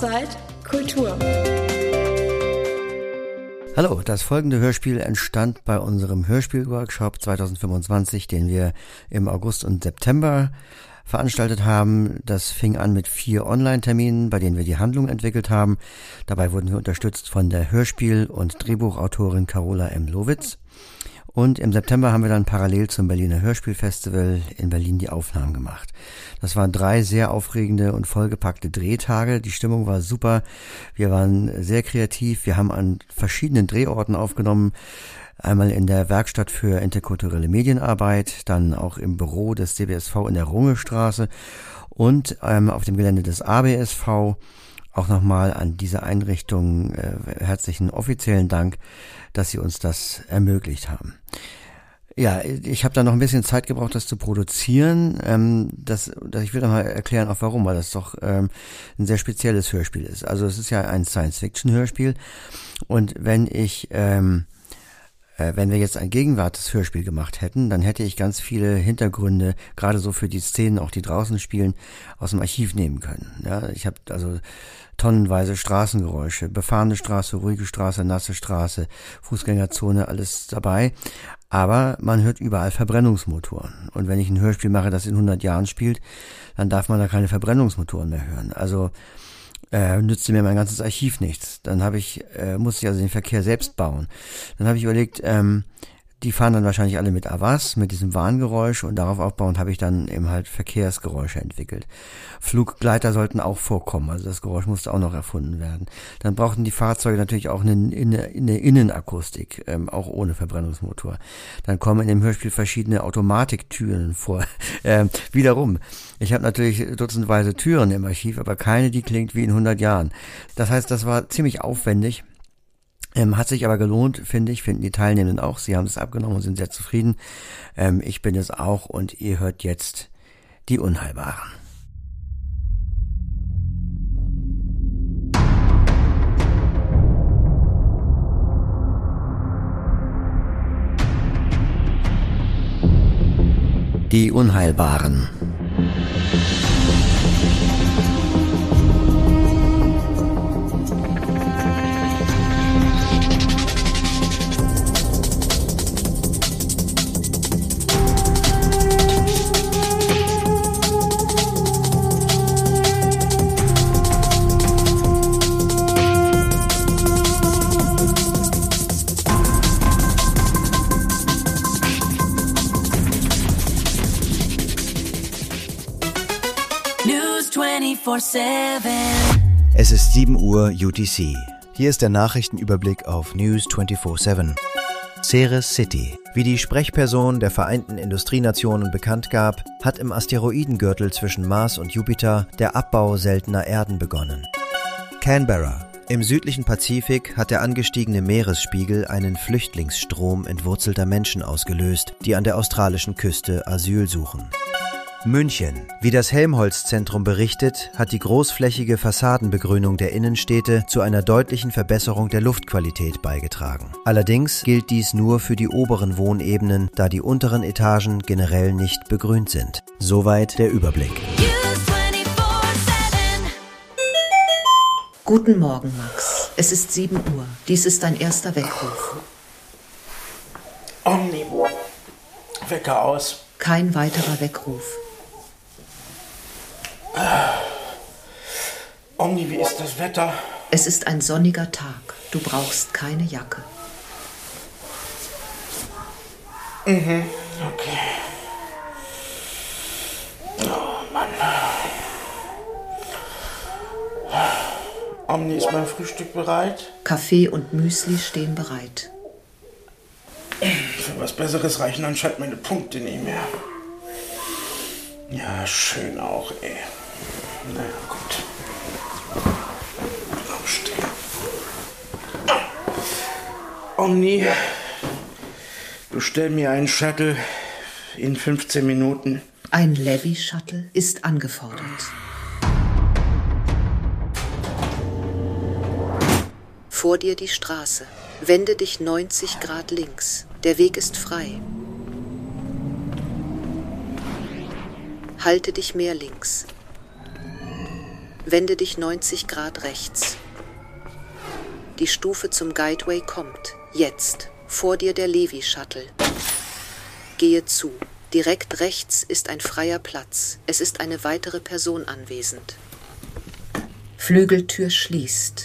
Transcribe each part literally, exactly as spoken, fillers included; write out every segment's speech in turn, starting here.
Outside Kultur. Hallo, das folgende Hörspiel entstand bei unserem Hörspielworkshop zwanzig fünfundzwanzig, den wir im August und September veranstaltet haben. Das fing an mit vier Online-Terminen, bei denen wir die Handlung entwickelt haben. Dabei wurden wir unterstützt von der Hörspiel- und Drehbuchautorin Carola M. Lowitz. Und im September haben wir dann parallel zum Berliner Hörspielfestival in Berlin die Aufnahmen gemacht. Das waren drei sehr aufregende und vollgepackte Drehtage. Die Stimmung war super. Wir waren sehr kreativ. Wir haben an verschiedenen Drehorten aufgenommen. Einmal in der Werkstatt für interkulturelle Medienarbeit, dann auch im Büro des D B S V in der Rungestraße und ähm, auf dem Gelände des A B S V. Auch nochmal an diese Einrichtung äh, herzlichen offiziellen Dank, dass sie uns das ermöglicht haben. Ja, ich habe da noch ein bisschen Zeit gebraucht, das zu produzieren. Ähm, das, das, ich will noch mal erklären, auch warum, weil das doch ähm, ein sehr spezielles Hörspiel ist. Also es ist ja ein Science-Fiction-Hörspiel und wenn ich... Ähm, Wenn wir jetzt ein Gegenwarts-Hörspiel gemacht hätten, dann hätte ich ganz viele Hintergründe, gerade so für die Szenen, auch die draußen spielen, aus dem Archiv nehmen können. Ja, ich habe also tonnenweise Straßengeräusche, befahrene Straße, ruhige Straße, nasse Straße, Fußgängerzone, alles dabei. Aber man hört überall Verbrennungsmotoren. Und wenn ich ein Hörspiel mache, das in hundert Jahren spielt, dann darf man da keine Verbrennungsmotoren mehr hören. Also Äh, nützte mir mein ganzes Archiv nichts. Dann habe ich, äh, musste ich also den Verkehr selbst bauen. Dann habe ich überlegt, ähm, die fahren dann wahrscheinlich alle mit Avas, mit diesem Warngeräusch und darauf aufbauend habe ich dann eben halt Verkehrsgeräusche entwickelt. Fluggleiter sollten auch vorkommen, also das Geräusch musste auch noch erfunden werden. Dann brauchten die Fahrzeuge natürlich auch eine, eine, eine Innenakustik, ähm, auch ohne Verbrennungsmotor. Dann kommen in dem Hörspiel verschiedene Automatiktüren vor. ähm, wiederum, ich habe natürlich dutzendweise Türen im Archiv, aber keine, die klingt wie in hundert Jahren. Das heißt, das war ziemlich aufwendig. Ähm, hat sich aber gelohnt, finde ich, finden die Teilnehmenden auch. Sie haben es abgenommen und sind sehr zufrieden. Ähm, ich bin es auch und ihr hört jetzt die Unheilbaren. Die Unheilbaren. Es ist sieben Uhr U T C. Hier ist der Nachrichtenüberblick auf News vierundzwanzig sieben. Ceres City. Wie die Sprechperson der Vereinten Industrienationen bekannt gab, hat im Asteroidengürtel zwischen Mars und Jupiter der Abbau seltener Erden begonnen. Canberra. Im südlichen Pazifik hat der angestiegene Meeresspiegel einen Flüchtlingsstrom entwurzelter Menschen ausgelöst, die an der australischen Küste Asyl suchen. München. Wie das Helmholtz-Zentrum berichtet, hat die großflächige Fassadenbegrünung der Innenstädte zu einer deutlichen Verbesserung der Luftqualität beigetragen. Allerdings gilt dies nur für die oberen Wohnebenen, da die unteren Etagen generell nicht begrünt sind. Soweit der Überblick. Guten Morgen, Max. Es ist sieben Uhr. Dies ist dein erster Weckruf. Omni. Wecker aus. Kein weiterer Weckruf. Omni, wie ist das Wetter? Es ist ein sonniger Tag. Du brauchst keine Jacke. Mhm, okay. Oh Mann. Omni, ist mein Frühstück bereit? Kaffee und Müsli stehen bereit. Für was Besseres reichen anscheinend meine Punkte nicht mehr. Ja, schön auch, ey. Naja, gut. Aufstehen. Omni, bestell mir einen Shuttle in fünfzehn Minuten. Ein Levi-Shuttle ist angefordert. Vor dir die Straße. Wende dich neunzig Grad links. Der Weg ist frei. Halte dich mehr links. Wende dich neunzig Grad rechts. Die Stufe zum Guideway kommt. Jetzt. Vor dir der Levi-Shuttle. Gehe zu. Direkt rechts ist ein freier Platz. Es ist eine weitere Person anwesend. Flügeltür schließt.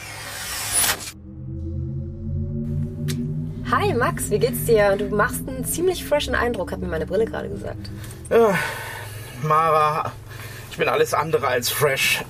Hi Max, wie geht's dir? Du machst einen ziemlich freshen Eindruck, hat mir meine Brille gerade gesagt. Ja, Mara, ich bin alles andere als fresh.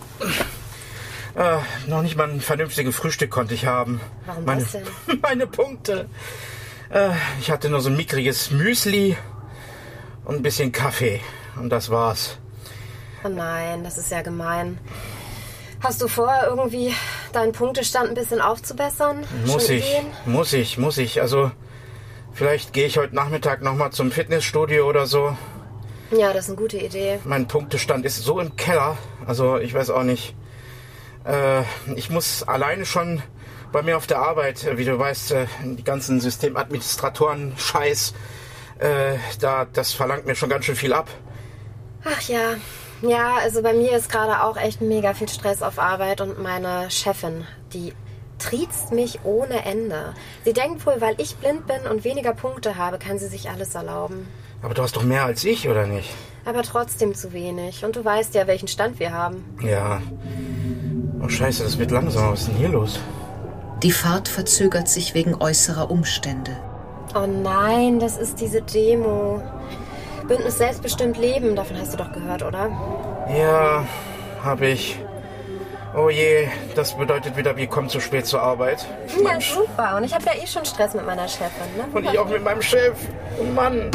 Äh, noch nicht mal ein vernünftiges Frühstück konnte ich haben. Warum meine, das denn? Meine Punkte. Äh, ich hatte nur so ein mickriges Müsli und ein bisschen Kaffee. Und das war's. Oh nein, das ist ja gemein. Hast du vor, irgendwie deinen Punktestand ein bisschen aufzubessern? Muss Schon ich, Ideen? muss ich, muss ich. Also vielleicht gehe ich heute Nachmittag nochmal zum Fitnessstudio oder so. Ja, das ist eine gute Idee. Mein Punktestand ist so im Keller. Also ich weiß auch nicht. Äh, ich muss alleine schon bei mir auf der Arbeit, wie du weißt, äh, die ganzen Systemadministratoren-Scheiß, äh, da, das verlangt mir schon ganz schön viel ab. Ach ja, ja, also bei mir ist gerade auch echt mega viel Stress auf Arbeit und meine Chefin, die triezt mich ohne Ende. Sie denkt wohl, weil ich blind bin und weniger Punkte habe, kann sie sich alles erlauben. Aber du hast doch mehr als ich, oder nicht? Aber trotzdem zu wenig. Und du weißt ja, welchen Stand wir haben. Ja. Oh Scheiße, das wird langsam. Was ist denn hier los? Die Fahrt verzögert sich wegen äußerer Umstände. Oh nein, das ist diese Demo. Bündnis Selbstbestimmt Leben, davon hast du doch gehört, oder? Ja, hab ich. Oh je, das bedeutet wieder, wir kommen zu spät zur Arbeit. Ja, super. Und ich habe ja eh schon Stress mit meiner Chefin, ne? Und ich auch mit meinem Chef. Oh Mann.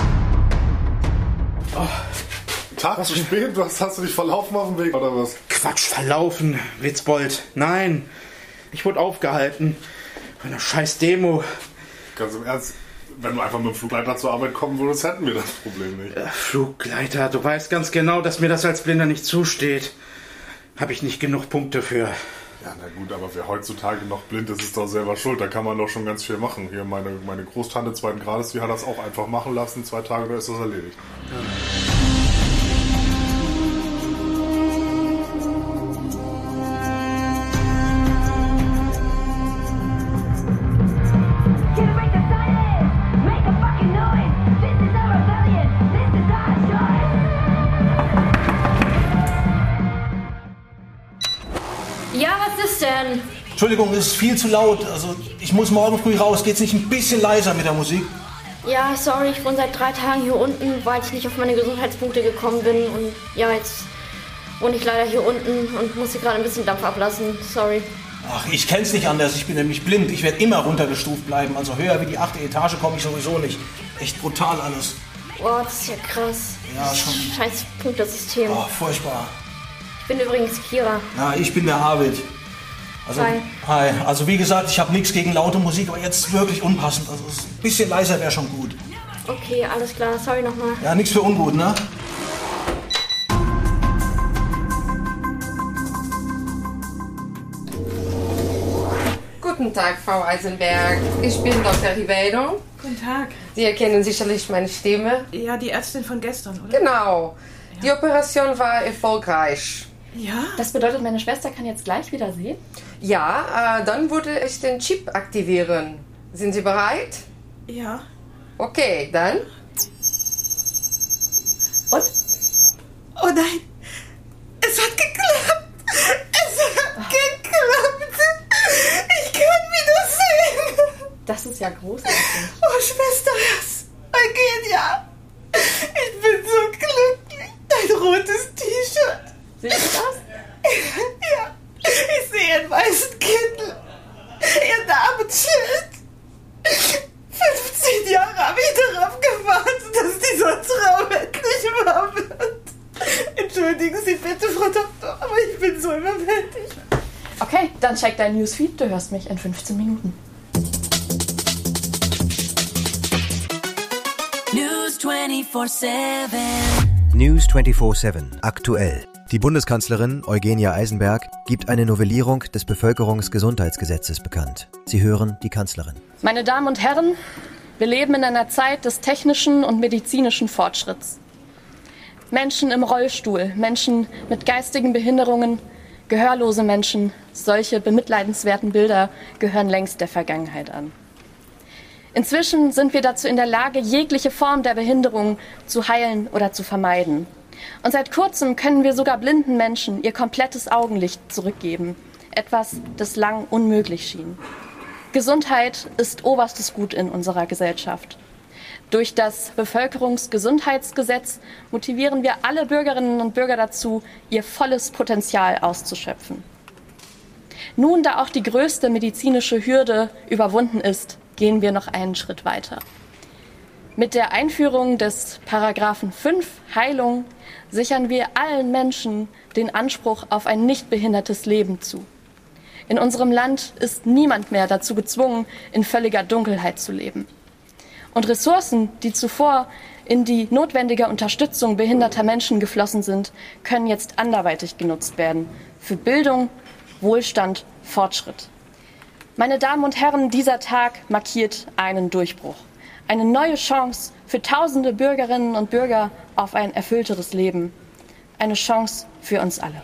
Oh, Tag zu spät? Was, hast du dich verlaufen auf dem Weg, oder was? Quatsch, verlaufen, Witzbold. Nein, ich wurde aufgehalten. Von einer scheiß Demo. Ganz im Ernst, wenn du einfach mit dem Flugleiter zur Arbeit kommen würdest, hätten wir das Problem nicht. Äh, Flugleiter, du weißt ganz genau, dass mir das als Blinder nicht zusteht. Habe ich nicht genug Punkte für. Ja, na gut, aber wer heutzutage noch blind ist, ist doch selber schuld. Da kann man doch schon ganz viel machen. Hier meine, meine Großtante zweiten Grades, die hat das auch einfach machen lassen. Zwei Tage, da ist das erledigt. Ja. Ja, was ist denn? Entschuldigung, es ist viel zu laut. Also ich muss morgen früh raus. Geht's nicht ein bisschen leiser mit der Musik? Ja, sorry, ich wohne seit drei Tagen hier unten, weil ich nicht auf meine Gesundheitspunkte gekommen bin. Und ja, jetzt wohne ich leider hier unten und muss hier gerade ein bisschen Dampf ablassen. Sorry. Ach, ich kenn's nicht anders. Ich bin nämlich blind. Ich werde immer runtergestuft bleiben. Also höher wie die achte Etage komme ich sowieso nicht. Echt brutal alles. Boah, das ist ja krass. Ja, schon. Scheiß Punktesystem. Oh, furchtbar. Ich bin übrigens Kira. Ja, ich bin der Arvid. Also, Hi. Hi. Also wie gesagt, ich habe nichts gegen laute Musik, aber jetzt wirklich unpassend. Also ein bisschen leiser wäre schon gut. Okay, alles klar. Sorry nochmal. Ja, nichts für ungut, ne? Guten Tag, Frau Eisenberg. Ich bin Doktor Ribeiro. Guten Tag. Sie erkennen sicherlich meine Stimme. Ja, die Ärztin von gestern, oder? Genau. Ja. Die Operation war erfolgreich. Ja? Das bedeutet, meine Schwester kann jetzt gleich wieder sehen? Ja, äh, dann würde ich den Chip aktivieren. Sind Sie bereit? Ja. Okay, dann. Und? Oh nein! Es hat geklappt! Es hat geklappt! Ich kann wieder sehen! Das ist ja großartig. Oh, Schwester, das war genial! Ich bin so glücklich! Dein rotes T-Shirt! Siehst du das? Ja, ich sehe einen weißen Kittel. Ihr Namensschild. fünfzehn Jahre habe ich darauf gewartet, dass dieser Traum endlich wahr wird. Entschuldigen Sie bitte, Frau Doktor, aber ich bin so überwältigt. Okay, dann check dein Newsfeed. Du hörst mich in fünfzehn Minuten. News vierundzwanzig sieben. News vierundzwanzig sieben. Aktuell. Die Bundeskanzlerin Eugenia Eisenberg gibt eine Novellierung des Bevölkerungsgesundheitsgesetzes bekannt. Sie hören die Kanzlerin. Meine Damen und Herren, wir leben in einer Zeit des technischen und medizinischen Fortschritts. Menschen im Rollstuhl, Menschen mit geistigen Behinderungen, Gehörlose Menschen, solche bemitleidenswerten Bilder gehören längst der Vergangenheit an. Inzwischen sind wir dazu in der Lage, jegliche Form der Behinderung zu heilen oder zu vermeiden. Und seit kurzem können wir sogar blinden Menschen ihr komplettes Augenlicht zurückgeben. Etwas, das lang unmöglich schien. Gesundheit ist oberstes Gut in unserer Gesellschaft. Durch das Bevölkerungsgesundheitsgesetz motivieren wir alle Bürgerinnen und Bürger dazu, ihr volles Potenzial auszuschöpfen. Nun, da auch die größte medizinische Hürde überwunden ist, gehen wir noch einen Schritt weiter. Mit der Einführung des Paragraphen fünf Heilung sichern wir allen Menschen den Anspruch auf ein nicht behindertes Leben zu. In unserem Land ist niemand mehr dazu gezwungen, in völliger Dunkelheit zu leben. Und Ressourcen, die zuvor in die notwendige Unterstützung behinderter Menschen geflossen sind, können jetzt anderweitig genutzt werden. Für Bildung, Wohlstand, Fortschritt. Meine Damen und Herren, dieser Tag markiert einen Durchbruch. Eine neue Chance für tausende Bürgerinnen und Bürger auf ein erfüllteres Leben. Eine Chance für uns alle.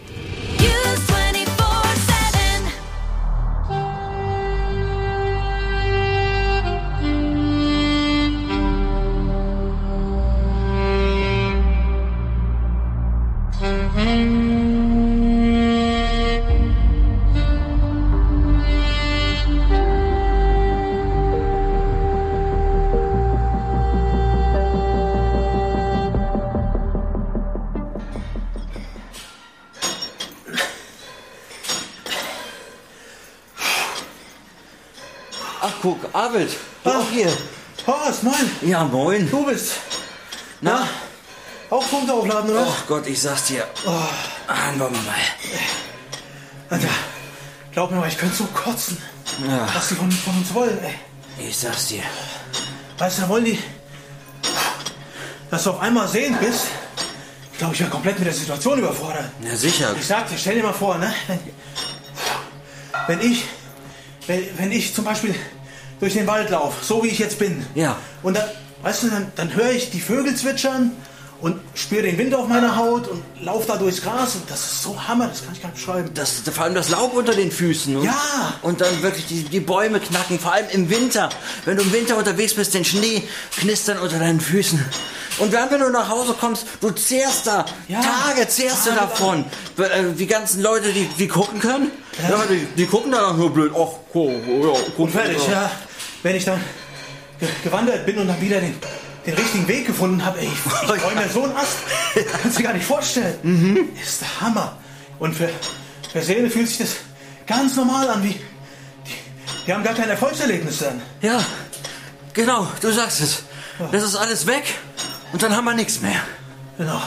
Ach, guck, Arvid, du auch hier. Horst, moin. Ja, moin. Du bist. Na? Na? Auch Punkte aufladen, oder? Oh Gott, ich sag's dir. Oh. Hören wir mal. Alter, glaub mir mal, ich könnte so kotzen. Ja. Was die von, von uns wollen, ey. Ich sag's dir. Weißt du, da wollen die, dass du auf einmal sehend bist. Ich glaube, ich wäre komplett mit der Situation überfordert. Ja, sicher. Ich sag dir, stell dir mal vor, ne? Wenn, wenn ich, wenn, wenn ich zum Beispiel durch den Wald laufe, so wie ich jetzt bin. Ja. Und dann, weißt du, dann, dann höre ich die Vögel zwitschern und spüre den Wind auf meiner Haut und laufe da durchs Gras. Und das ist so Hammer, das kann ich gar nicht beschreiben. Das, vor allem das Laub unter den Füßen. Und, ja. Und dann wirklich die, die Bäume knacken, vor allem im Winter. Wenn du im Winter unterwegs bist, den Schnee knistern unter deinen Füßen. Und dann, wenn du nach Hause kommst, du zehrst da, ja. Tage zehrst Tage du davon. Dann. Die ganzen Leute, die, die gucken können, ja. Ja, die, die gucken da nur blöd. Ach, oh, ja, und fertig, ja. Wenn ich dann ge gewandert bin und dann wieder den, den richtigen Weg gefunden habe, ey, ich, ich freue mir so einen Ast. Kannst du dir gar nicht vorstellen. Mhm. Ist der Hammer. Und für, für Seele fühlt sich das ganz normal an, wie die, die haben gar kein Erfolgserlebnis dann. Ja, genau, du sagst es. Ja. Das ist alles weg und dann haben wir nichts mehr. Genau.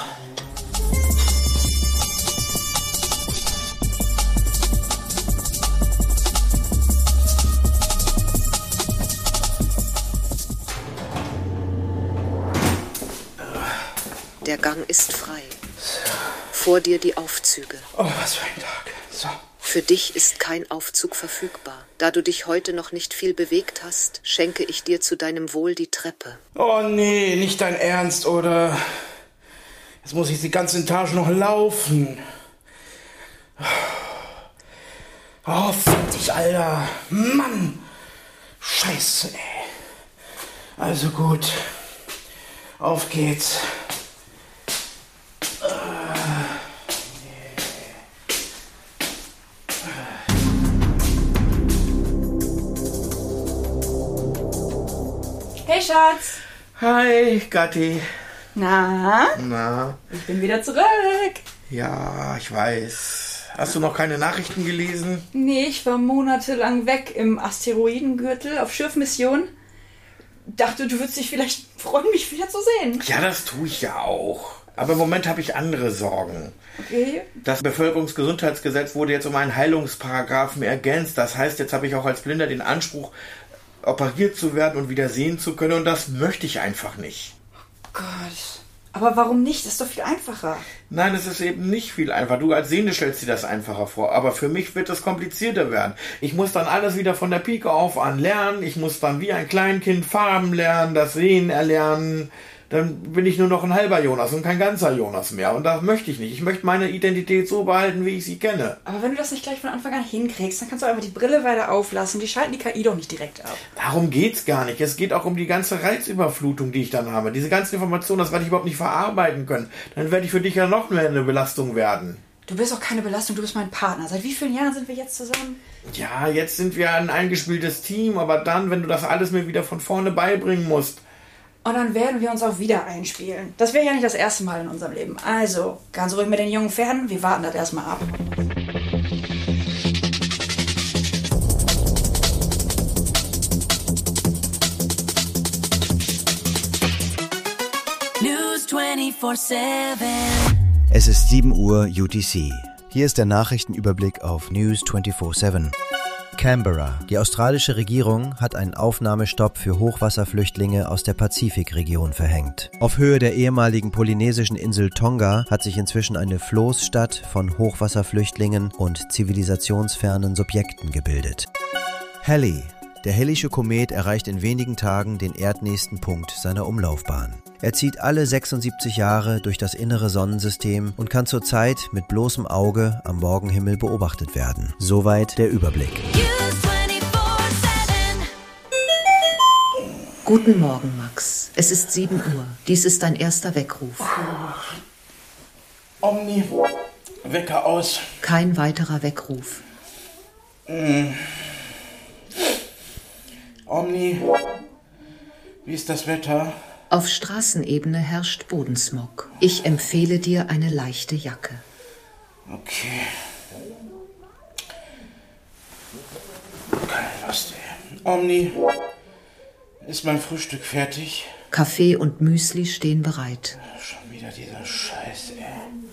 Der Gang ist frei. Vor dir die Aufzüge. Oh, was für ein Tag. So. Für dich ist kein Aufzug verfügbar. Da du dich heute noch nicht viel bewegt hast, schenke ich dir zu deinem Wohl die Treppe. Oh nee, nicht dein Ernst, oder? Jetzt muss ich die ganze Etage noch laufen. Oh, fertig, Alter. Mann. Scheiße, ey. Also gut. Auf geht's. Hey Schatz. Hi, Gatti. Na? Na? Ich bin wieder zurück. Ja, ich weiß. Hast du noch keine Nachrichten gelesen? Nee, ich war monatelang weg im Asteroidengürtel auf Schiffmission. Dachte, du würdest dich vielleicht freuen, mich wieder zu sehen. Ja, das tue ich ja auch. Aber im Moment habe ich andere Sorgen. Okay. Das Bevölkerungsgesundheitsgesetz wurde jetzt um einen Heilungsparagraphen ergänzt. Das heißt, jetzt habe ich auch als Blinder den Anspruch, operiert zu werden und wieder sehen zu können. Und das möchte ich einfach nicht. Oh Gott. Aber warum nicht? Das ist doch viel einfacher. Nein, es ist eben nicht viel einfacher. Du als Sehende stellst dir das einfacher vor. Aber für mich wird es komplizierter werden. Ich muss dann alles wieder von der Pike auf an lernen. Ich muss dann wie ein Kleinkind Farben lernen, das Sehen erlernen. dann bin ich nur noch ein halber Jonas und kein ganzer Jonas mehr. Und das möchte ich nicht. Ich möchte meine Identität so behalten, wie ich sie kenne. Aber wenn du das nicht gleich von Anfang an hinkriegst, dann kannst du einfach die Brille weiter auflassen. Die schalten die K I doch nicht direkt ab. Darum geht's gar nicht. Es geht auch um die ganze Reizüberflutung, die ich dann habe. Diese ganzen Informationen, das werde ich überhaupt nicht verarbeiten können. Dann werde ich für dich ja noch mehr eine Belastung werden. Du bist auch keine Belastung, du bist mein Partner. Seit wie vielen Jahren sind wir jetzt zusammen? Ja, jetzt sind wir ein eingespieltes Team, aber dann, wenn du das alles mir wieder von vorne beibringen musst. Und dann werden wir uns auch wieder einspielen. Das wäre ja nicht das erste Mal in unserem Leben. Also, ganz ruhig mit den jungen Pferden, wir warten das erstmal ab. News vierundzwanzig sieben. Es ist sieben Uhr U T C. Hier ist der Nachrichtenüberblick auf News vierundzwanzig sieben. Canberra. Die australische Regierung hat einen Aufnahmestopp für Hochwasserflüchtlinge aus der Pazifikregion verhängt. Auf Höhe der ehemaligen polynesischen Insel Tonga hat sich inzwischen eine Floßstadt von Hochwasserflüchtlingen und zivilisationsfernen Subjekten gebildet. Halley. Der Halleysche Komet erreicht in wenigen Tagen den erdnächsten Punkt seiner Umlaufbahn. Er zieht alle sechsundsiebzig Jahre durch das innere Sonnensystem und kann zurzeit mit bloßem Auge am Morgenhimmel beobachtet werden. Soweit der Überblick. Guten Morgen, Max. Es ist sieben Uhr. Dies ist dein erster Weckruf. Omni, Wecker aus. Kein weiterer Weckruf. Mm. Omni, wie ist das Wetter? Auf Straßenebene herrscht Bodensmog. Ich empfehle dir eine leichte Jacke. Okay. Keine Lust, ey. Omni, ist mein Frühstück fertig? Kaffee und Müsli stehen bereit. Schon wieder dieser Scheiß, ey.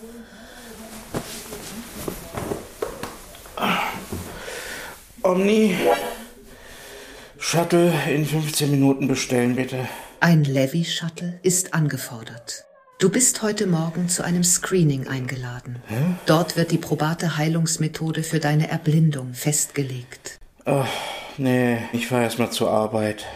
Omni, Shuttle in fünfzehn Minuten bestellen, bitte. Ein Levi-Shuttle ist angefordert. Du bist heute Morgen zu einem Screening eingeladen. Hä? Dort wird die probate Heilungsmethode für deine Erblindung festgelegt. Ach, nee, ich fahr erst mal zur Arbeit.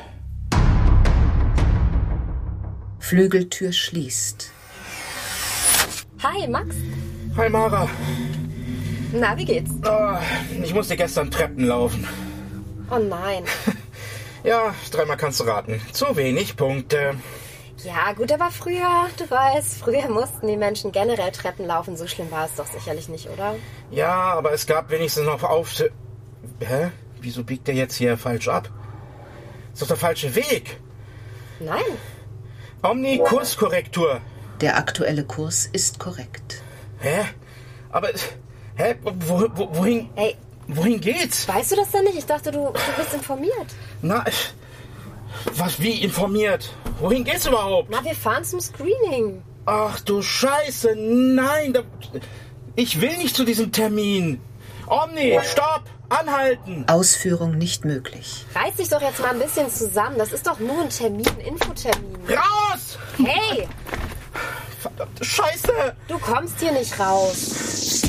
Flügeltür schließt. Hi, Max. Hi, Mara. Na, wie geht's? Oh, ich musste gestern Treppen laufen. Oh nein. Ja, dreimal kannst du raten. Zu wenig Punkte. Ja, gut, aber früher, du weißt, früher mussten die Menschen generell Treppen laufen. So schlimm war es doch sicherlich nicht, oder? Ja, aber es gab wenigstens noch auf... Hä? Wieso biegt der jetzt hier falsch ab? Ist doch der falsche Weg. Nein. Omni, Kurskorrektur. Der aktuelle Kurs ist korrekt. Hä? Aber... Hä? Wo, wo, wohin... Hey... Wohin geht's? Weißt du das denn nicht? Ich dachte, du, du bist informiert. Na, was, wie informiert? Wohin geht's überhaupt? Na, wir fahren zum Screening. Ach du Scheiße, nein. Da, ich will nicht zu diesem Termin. Omni, stopp, anhalten. Ausführung nicht möglich. Reiß dich doch jetzt mal ein bisschen zusammen. Das ist doch nur ein Termin, ein Infotermin. Raus! Hey! Verdammte Scheiße! Du kommst hier nicht raus.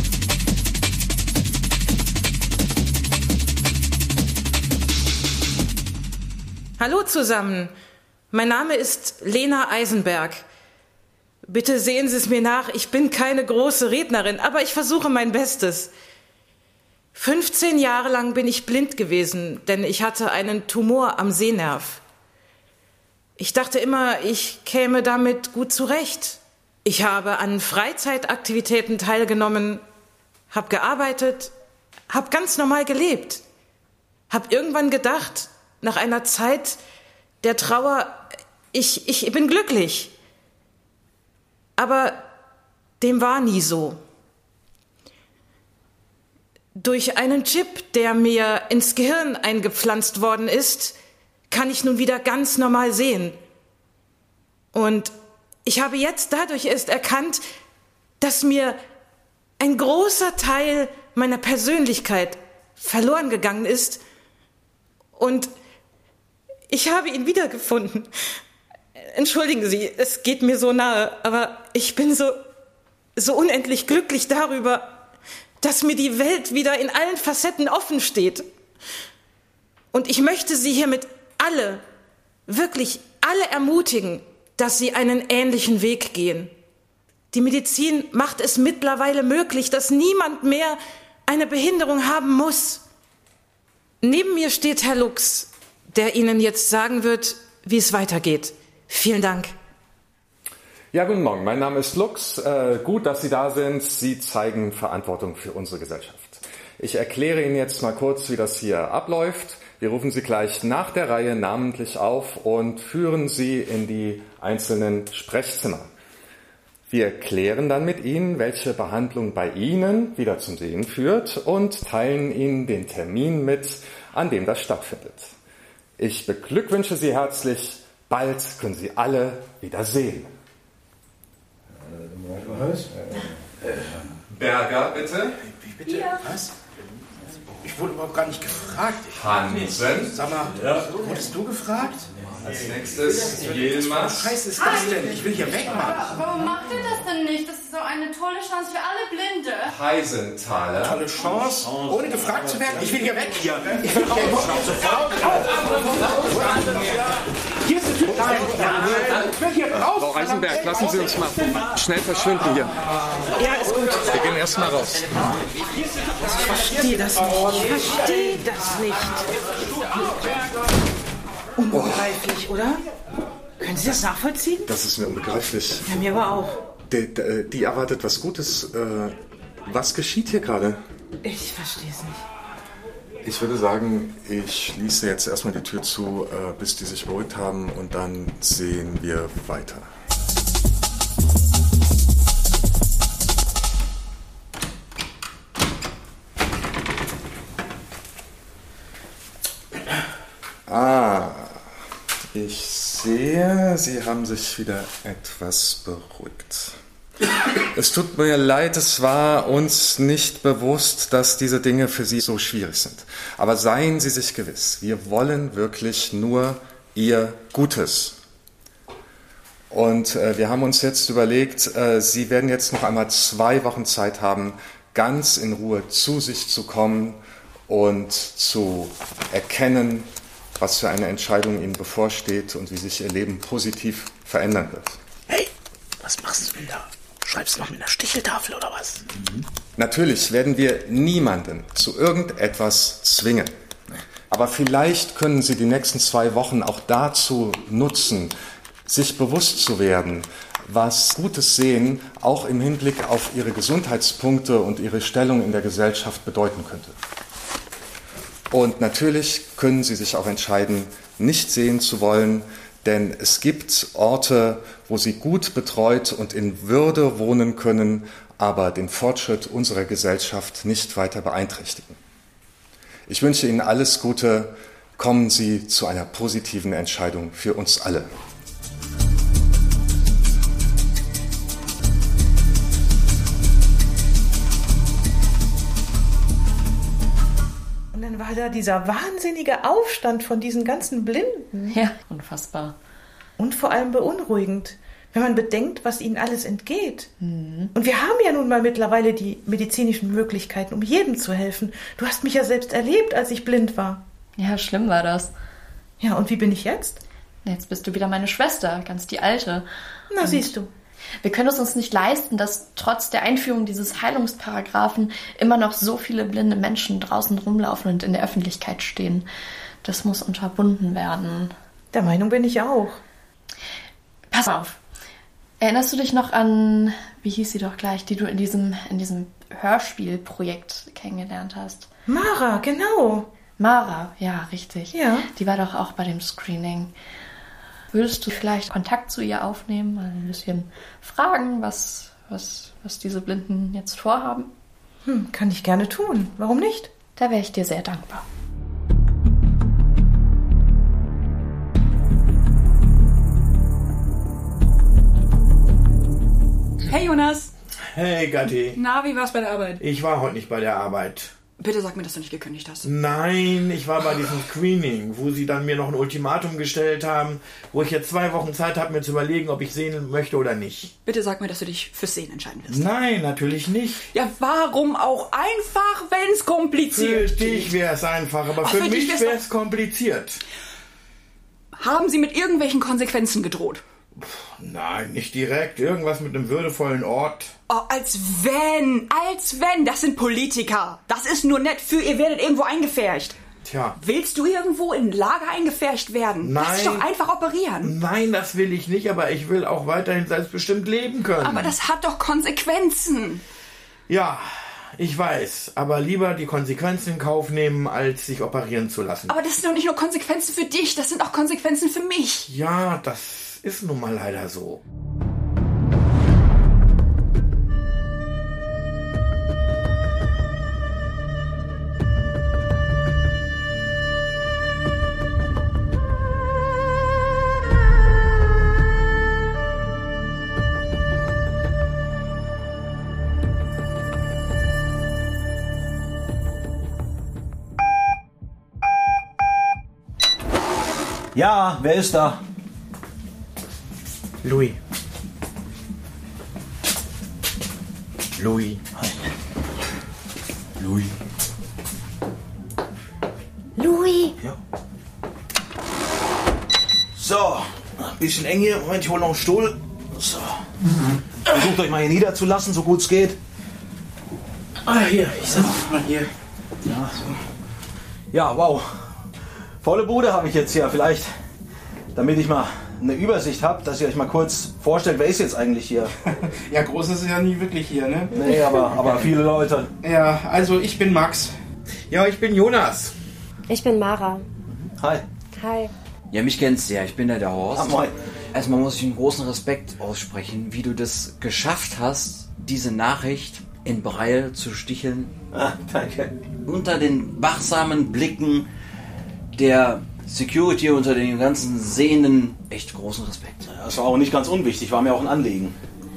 Hallo zusammen, mein Name ist Lena Eisenberg. Bitte sehen Sie es mir nach, ich bin keine große Rednerin, aber ich versuche mein Bestes. fünfzehn Jahre lang bin ich blind gewesen, denn ich hatte einen Tumor am Sehnerv. Ich dachte immer, ich käme damit gut zurecht. Ich habe an Freizeitaktivitäten teilgenommen, habe gearbeitet, habe ganz normal gelebt, habe irgendwann gedacht, nach einer Zeit der Trauer, ich, ich bin glücklich. Aber dem war nie so. Durch einen Chip, der mir ins Gehirn eingepflanzt worden ist, kann ich nun wieder ganz normal sehen. Und ich habe jetzt dadurch erst erkannt, dass mir ein großer Teil meiner Persönlichkeit verloren gegangen ist. Und ich habe ihn wiedergefunden. Entschuldigen Sie, es geht mir so nahe, aber ich bin so, so unendlich glücklich darüber, dass mir die Welt wieder in allen Facetten offen steht. Und ich möchte Sie hiermit alle, wirklich alle ermutigen, dass Sie einen ähnlichen Weg gehen. Die Medizin macht es mittlerweile möglich, dass niemand mehr eine Behinderung haben muss. Neben mir steht Herr Lux, der Ihnen jetzt sagen wird, wie es weitergeht. Vielen Dank. Ja, guten Morgen. Mein Name ist Lux. Äh, gut, dass Sie da sind. Sie zeigen Verantwortung für unsere Gesellschaft. Ich erkläre Ihnen jetzt mal kurz, wie das hier abläuft. Wir rufen Sie gleich nach der Reihe namentlich auf und führen Sie in die einzelnen Sprechzimmer. Wir klären dann mit Ihnen, welche Behandlung bei Ihnen wieder zum Sehen führt und teilen Ihnen den Termin mit, an dem das stattfindet. Ich beglückwünsche Sie herzlich. Bald können Sie alle wieder sehen. Berger, bitte. Wie bitte? Ja. Was? Ich wurde überhaupt gar nicht gefragt. Hansen. Sag mal, ja. Wurdest du gefragt? Als nächstes Yilmaz. Was Scheiße ist das denn? Ich will hier weg, Mann. Warum macht ihr das denn nicht? Das ist doch eine tolle Chance für alle Blinde. Heisenthaler. Tolle Chance? Ohne gefragt zu werden? Ich will hier weg. Hier. Ich will hier raus. Hier ist die Tür. Nein, ich will hier raus. Frau Eisenberg, lassen Sie uns mal schnell verschwinden hier. Ja, ist gut. Wir gehen erst mal raus. Ich verstehe das nicht. Ich verstehe das nicht. Unbegreiflich, oder? Können Sie das nachvollziehen? Das ist mir unbegreiflich. Ja, mir aber auch. Die, die, die erwartet was Gutes. Äh, was geschieht hier gerade? Ich verstehe es nicht. Ich würde sagen, ich schließe jetzt erstmal die Tür zu, äh, bis die sich beruhigt haben und dann sehen wir weiter. Ah, ich sehe, Sie haben sich wieder etwas beruhigt. Es tut mir leid, es war uns nicht bewusst, dass diese Dinge für Sie so schwierig sind. Aber seien Sie sich gewiss, wir wollen wirklich nur Ihr Gutes. Und äh, wir haben uns jetzt überlegt, äh, Sie werden jetzt noch einmal zwei Wochen Zeit haben, ganz in Ruhe zu sich zu kommen und zu erkennen, was für eine Entscheidung Ihnen bevorsteht und wie sich Ihr Leben positiv verändern wird. Hey, was machst du denn da? Schreibst du noch mit einer Sticheltafel oder was? Mhm. Natürlich werden wir niemanden zu irgendetwas zwingen. Aber vielleicht können Sie die nächsten zwei Wochen auch dazu nutzen, sich bewusst zu werden, was gutes Sehen auch im Hinblick auf Ihre Gesundheitspunkte und Ihre Stellung in der Gesellschaft bedeuten könnte. Und natürlich können Sie sich auch entscheiden, nicht sehen zu wollen, denn es gibt Orte, wo Sie gut betreut und in Würde wohnen können, aber den Fortschritt unserer Gesellschaft nicht weiter beeinträchtigen. Ich wünsche Ihnen alles Gute. Kommen Sie zu einer positiven Entscheidung für uns alle. Und dann war da dieser wahnsinnige Aufstand von diesen ganzen Blinden. Ja, unfassbar. Und vor allem beunruhigend, wenn man bedenkt, was ihnen alles entgeht. Mhm. Und wir haben ja nun mal mittlerweile die medizinischen Möglichkeiten, um jedem zu helfen. Du hast mich ja selbst erlebt, als ich blind war. Ja, schlimm war das. Ja, und wie bin ich jetzt? Jetzt bist du wieder meine Schwester, ganz die Alte. Na, und siehst du. Wir können es uns nicht leisten, dass trotz der Einführung dieses Heilungsparagraphen immer noch so viele blinde Menschen draußen rumlaufen und in der Öffentlichkeit stehen. Das muss unterbunden werden. Der Meinung bin ich auch. Pass auf. Erinnerst du dich noch an, wie hieß sie doch gleich, die du in diesem, in diesem Hörspielprojekt kennengelernt hast? Mara, genau. Mara, ja, richtig. Ja. Die war doch auch bei dem Screening. Würdest du vielleicht Kontakt zu ihr aufnehmen, mal ein bisschen fragen, was, was, was diese Blinden jetzt vorhaben? Hm, kann ich gerne tun. Warum nicht? Da wäre ich dir sehr dankbar. Hey Jonas. Hey Gatti. Na, wie war's bei der Arbeit? Ich war heute nicht bei der Arbeit. Bitte sag mir, dass du nicht gekündigt hast. Nein, ich war bei diesem Screening, wo sie dann mir noch ein Ultimatum gestellt haben, wo ich jetzt zwei Wochen Zeit habe, mir zu überlegen, ob ich sehen möchte oder nicht. Bitte sag mir, dass du dich fürs Sehen entscheiden wirst. Nein, natürlich nicht. Ja, warum auch einfach, wenn's kompliziert Für dich wäre es einfach, aber Ach, für, für dich mich wär's wäre es kompliziert. Haben sie mit irgendwelchen Konsequenzen gedroht? Nein, nicht direkt. Irgendwas mit einem würdevollen Ort. Oh, als wenn, als wenn. Das sind Politiker. Das ist nur nett für, ihr werdet irgendwo eingepfercht. Tja. Willst du irgendwo in ein Lager eingepfercht werden? Nein. Lass dich doch einfach operieren. Nein, das will ich nicht, aber ich will auch weiterhin selbstbestimmt leben können. Aber das hat doch Konsequenzen. Ja, ich weiß. Aber lieber die Konsequenzen in Kauf nehmen, als sich operieren zu lassen. Aber das sind doch nicht nur Konsequenzen für dich, das sind auch Konsequenzen für mich. Ja, das ist nun mal leider so. Ja, wer ist da? Louis. Louis. Louis. Louis. Ja. So, ein bisschen eng hier. Moment, ich hole noch einen Stuhl. So. Versucht euch mal hier niederzulassen, so gut es geht. Ah, hier, ich sitze mal hier. Ja, so. Ja, wow. Volle Bude habe ich jetzt hier. Vielleicht, damit ich mal eine Übersicht habe, dass ihr euch mal kurz vorstellt, wer ist jetzt eigentlich hier? Ja, groß ist es ja nie wirklich hier, ne? Nee, aber, aber viele Leute. Ja, also ich bin Max. Ja, ich bin Jonas. Ich bin Mara. Hi. Hi. Ja, mich kennst du ja. Ich bin ja der Horst. Ah, moin. Erstmal muss ich einen großen Respekt aussprechen, wie du das geschafft hast, diese Nachricht in Braille zu sticheln. Ah, danke. Unter den wachsamen Blicken der Security, unter den ganzen Sehenden, echt großen Respekt. Das war auch nicht ganz unwichtig, war mir auch ein Anliegen.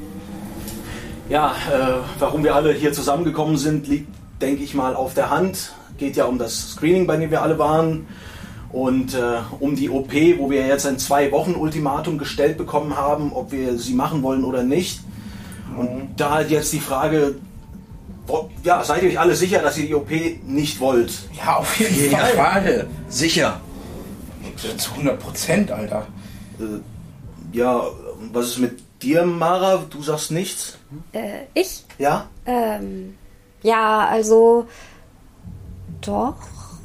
Ja, äh, warum wir alle hier zusammengekommen sind, liegt, denke ich mal, auf der Hand. Geht ja um das Screening, bei dem wir alle waren. Und äh, um die O P, wo wir jetzt ein zwei Wochen Ultimatum gestellt bekommen haben, ob wir sie machen wollen oder nicht. Und da halt jetzt die Frage, ja, seid ihr euch alle sicher, dass ihr die O P nicht wollt? Ja, auf jeden, jeden Fall. Fall. Sicher. Zu hundert Prozent, Alter. Äh, ja, was ist mit dir, Mara? Du sagst nichts? Äh, ich? Ja? Ähm, ja, also doch.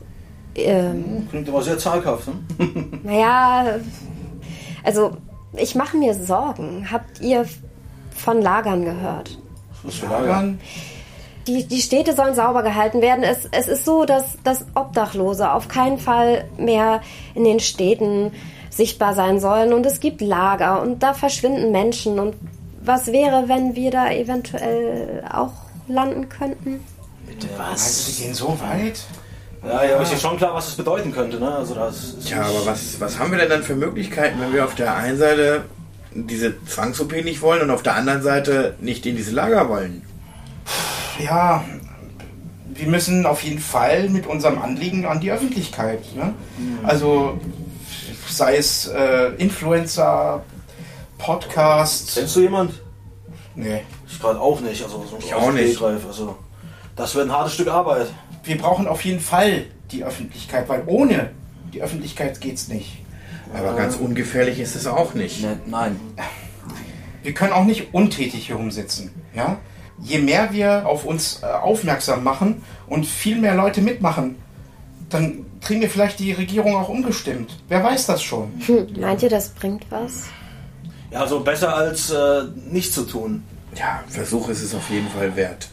Ähm, Klingt aber sehr zaghaft, ne? Naja, also ich mache mir Sorgen. Habt ihr von Lagern gehört? Was für Lagern? Die, die Städte sollen sauber gehalten werden. Es, es ist so, dass, dass Obdachlose auf keinen Fall mehr in den Städten sichtbar sein sollen. Und es gibt Lager und da verschwinden Menschen. Und was wäre, wenn wir da eventuell auch landen könnten? Bitte was? Sie gehen so weit? Ja, ja, aber ist ja schon klar, was das bedeuten könnte, ne? Also das ist Tja, aber was, was haben wir denn dann für Möglichkeiten, wenn wir auf der einen Seite diese Zwangs-O P nicht wollen und auf der anderen Seite nicht in diese Lager wollen? Ja, wir müssen auf jeden Fall mit unserem Anliegen an die Öffentlichkeit. Ne? Mhm. Also sei es äh, Influencer, Podcasts. Kennst du jemand? Nee. Ich gerade auch nicht. Also, so ich auch nicht. Also, das wird ein hartes Stück Arbeit. Wir brauchen auf jeden Fall die Öffentlichkeit, weil ohne die Öffentlichkeit geht's nicht. Aber ganz ungefährlich ist es auch nicht. Ne, nein. Wir können auch nicht untätig hier rumsitzen. Ja? Je mehr wir auf uns äh, aufmerksam machen und viel mehr Leute mitmachen, dann kriegen wir vielleicht die Regierung auch umgestimmt. Wer weiß das schon? Hm, meint ihr, das bringt was? Ja, also besser als äh, nicht zu tun. Ja, Versuch ist es auf jeden Fall wert.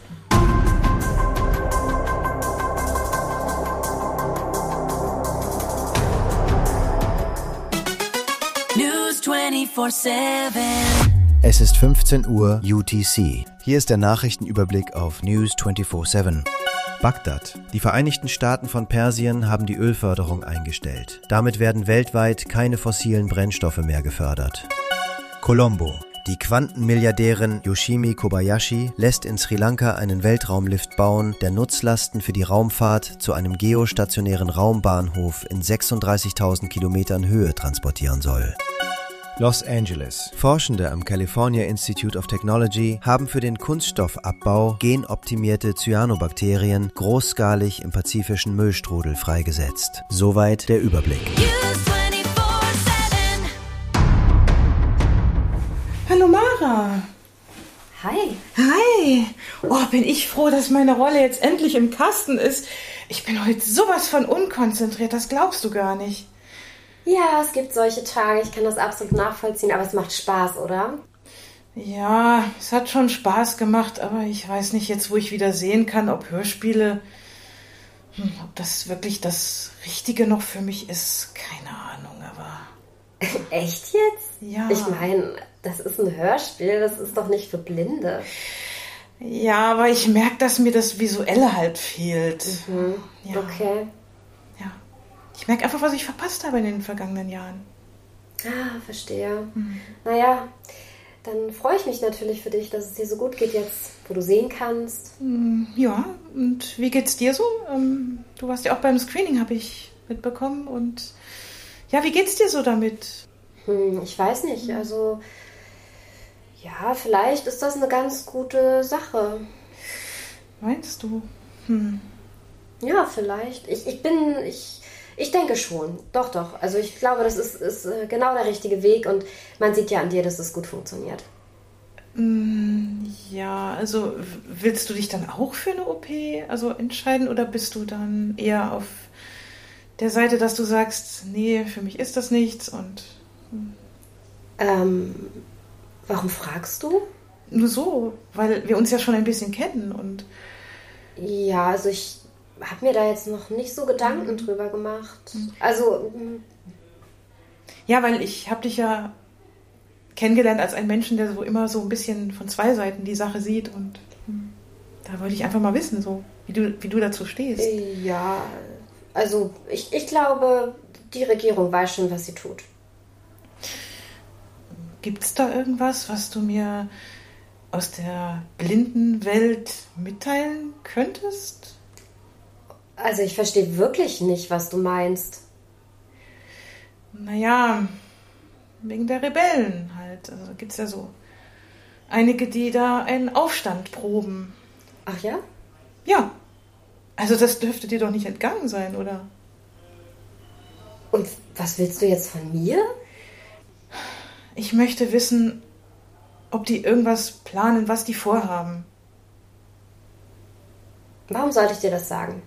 News twenty-four seven. Es ist fünfzehn Uhr U T C. Hier ist der Nachrichtenüberblick auf News vierundzwanzig sieben. Bagdad. Die Vereinigten Staaten von Persien haben die Ölförderung eingestellt. Damit werden weltweit keine fossilen Brennstoffe mehr gefördert. Colombo. Die Quantenmilliardärin Yoshimi Kobayashi lässt in Sri Lanka einen Weltraumlift bauen, der Nutzlasten für die Raumfahrt zu einem geostationären Raumbahnhof in sechsunddreißigtausend Kilometern Höhe transportieren soll. Los Angeles. Forschende am California Institute of Technology haben für den Kunststoffabbau genoptimierte Cyanobakterien großskalig im pazifischen Müllstrudel freigesetzt. Soweit der Überblick. Lena. Hi. Hi. Oh, bin ich froh, dass meine Rolle jetzt endlich im Kasten ist. Ich bin heute sowas von unkonzentriert, das glaubst du gar nicht. Ja, es gibt solche Tage, ich kann das absolut nachvollziehen, aber es macht Spaß, oder? Ja, es hat schon Spaß gemacht, aber ich weiß nicht jetzt, wo ich wieder sehen kann, ob Hörspiele, hm, ob das wirklich das Richtige noch für mich ist. Keine Ahnung, aber... Echt jetzt? Ja. Ich meine, das ist ein Hörspiel, das ist doch nicht für Blinde. Ja, aber ich merke, dass mir das Visuelle halt fehlt. Mhm. Ja. Okay. Ja. Ich merke einfach, was ich verpasst habe in den vergangenen Jahren. Ah, verstehe. Mhm. Naja, dann freue ich mich natürlich für dich, dass es dir so gut geht jetzt, wo du sehen kannst. Ja, und wie geht's dir so? Du warst ja auch beim Screening, habe ich mitbekommen. Und ja, wie geht's dir so damit? Hm, ich weiß nicht, also ja, vielleicht ist das eine ganz gute Sache. Meinst du? Hm. Ja, vielleicht. Ich, ich bin, ich, ich denke schon. Doch, doch. Also ich glaube, das ist, ist genau der richtige Weg und man sieht ja an dir, dass es gut funktioniert. Ja, also willst du dich dann auch für eine O P also entscheiden oder bist du dann eher auf der Seite, dass du sagst, nee, für mich ist das nichts und... Ähm, warum fragst du? Nur so, weil wir uns ja schon ein bisschen kennen und... Ja, also ich habe mir da jetzt noch nicht so Gedanken mhm. drüber gemacht. Also... Ja, weil ich habe dich ja kennengelernt als einen Menschen, der so immer so ein bisschen von zwei Seiten die Sache sieht und da wollte ich einfach mal wissen, so wie du, wie du dazu stehst. Ja, also ich, ich glaube, die Regierung weiß schon, was sie tut. Gibt's da irgendwas, was du mir aus der blinden Welt mitteilen könntest? Also ich verstehe wirklich nicht, was du meinst. Naja, wegen der Rebellen halt. Also gibt's ja so einige, die da einen Aufstand proben. Ach ja? Ja. Also das dürfte dir doch nicht entgangen sein, oder? Und was willst du jetzt von mir? Ich möchte wissen, ob die irgendwas planen, was die vorhaben. Warum sollte ich dir das sagen?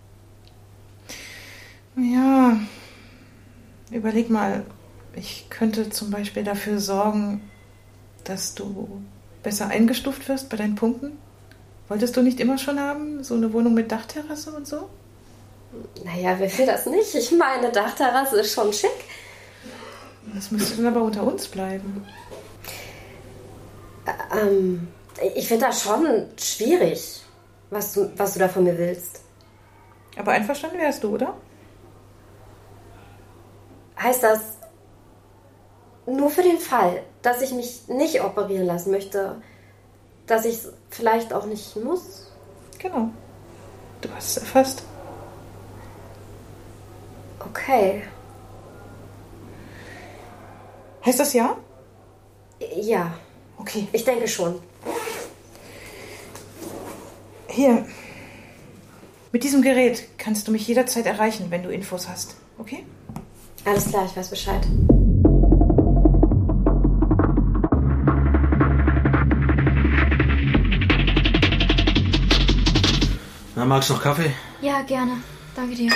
Ja, überleg mal, ich könnte zum Beispiel dafür sorgen, dass du besser eingestuft wirst bei deinen Punkten. Wolltest du nicht immer schon haben? So eine Wohnung mit Dachterrasse und so? Naja, wer will das nicht? Ich meine, Dachterrasse ist schon schick. Das müsste dann aber unter uns bleiben. Ähm, ich finde das schon schwierig, was du, was du da von mir willst. Aber einverstanden wärst du, oder? Heißt das, nur für den Fall, dass ich mich nicht operieren lassen möchte, dass ich es vielleicht auch nicht muss? Genau. Du hast es erfasst. Okay. Heißt das ja? Ja. Okay. Ich denke schon. Hier. Mit diesem Gerät kannst du mich jederzeit erreichen, wenn du Infos hast. Okay? Alles klar, ich weiß Bescheid. Na, magst du noch Kaffee? Ja, gerne. Danke dir.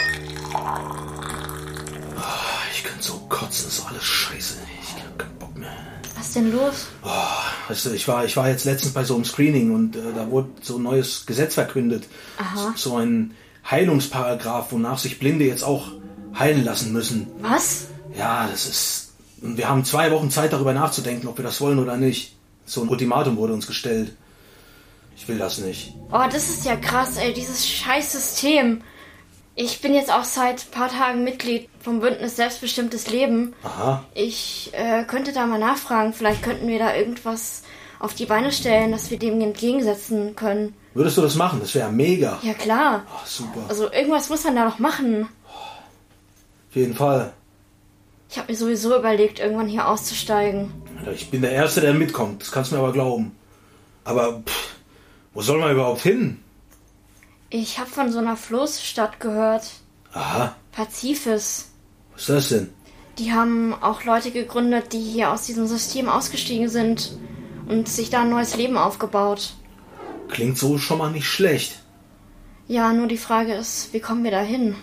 Oh, ich könnte so kotzen, das ist alles scheiße. Ich hab keinen Bock mehr. Was ist denn los? Oh, weißt du, ich war, ich war jetzt letztens bei so einem Screening und äh, da wurde so ein neues Gesetz verkündet. Aha. So ein Heilungsparagraf, wonach sich Blinde jetzt auch heilen lassen müssen. Was? Ja, das ist... Wir haben zwei Wochen Zeit, darüber nachzudenken, ob wir das wollen oder nicht. So ein Ultimatum wurde uns gestellt. Ich will das nicht. Oh, das ist ja krass, ey, dieses scheiß System. Ich bin jetzt auch seit ein paar Tagen Mitglied vom Bündnis Selbstbestimmtes Leben. Aha. Ich äh, könnte da mal nachfragen, vielleicht könnten wir da irgendwas auf die Beine stellen, dass wir dem entgegensetzen können. Würdest du das machen? Das wäre mega. Ja, klar. Oh, super. Also irgendwas muss man da noch machen. Auf jeden Fall. Ich habe mir sowieso überlegt, irgendwann hier auszusteigen. Ich bin der Erste, der mitkommt. Das kannst du mir aber glauben. Aber pff, wo soll man überhaupt hin? Ich habe von so einer Floßstadt gehört. Aha. Pazifis. Was ist das denn? Die haben auch Leute gegründet, die hier aus diesem System ausgestiegen sind und sich da ein neues Leben aufgebaut. Klingt so schon mal nicht schlecht. Ja, nur die Frage ist, wie kommen wir da hin?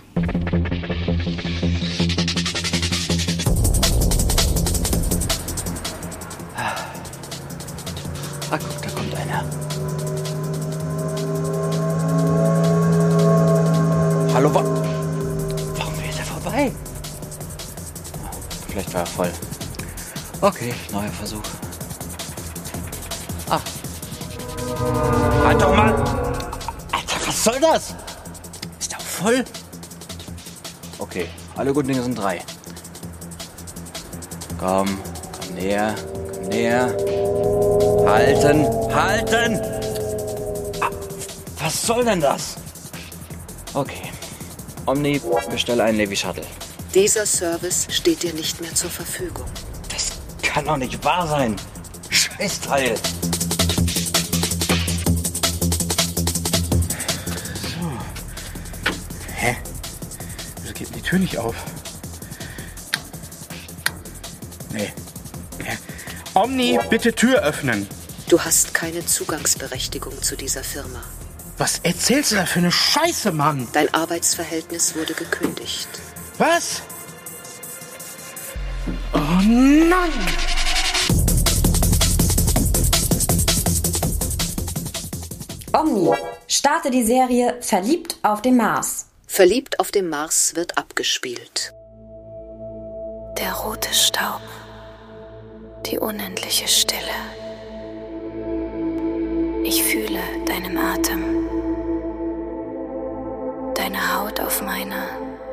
Ah, guck, da kommt einer. Hallo, wa warum fährt er vorbei? Vielleicht war er voll. Okay, neuer Versuch. Ah. Halt doch mal! Alter, was soll das? Ist der auch voll? Okay, alle guten Dinge sind drei. Komm, komm näher, komm näher. Halten, halten! Ah, was soll denn das? Okay. Omni, bestelle einen Levi Shuttle. Dieser Service steht dir nicht mehr zur Verfügung. Das kann doch nicht wahr sein. Scheißteil. So. Hä? Wieso geht denn die Tür nicht auf? Nee. Hä? Omni, bitte Tür öffnen. Du hast keine Zugangsberechtigung zu dieser Firma. Was erzählst du da für eine Scheiße, Mann? Dein Arbeitsverhältnis wurde gekündigt. Was? Oh nein! Omni, starte die Serie Verliebt auf dem Mars. Verliebt auf dem Mars wird abgespielt. Der rote Staub. Die unendliche Stille. Ich fühle deinen Atem. Deine Haut auf meiner.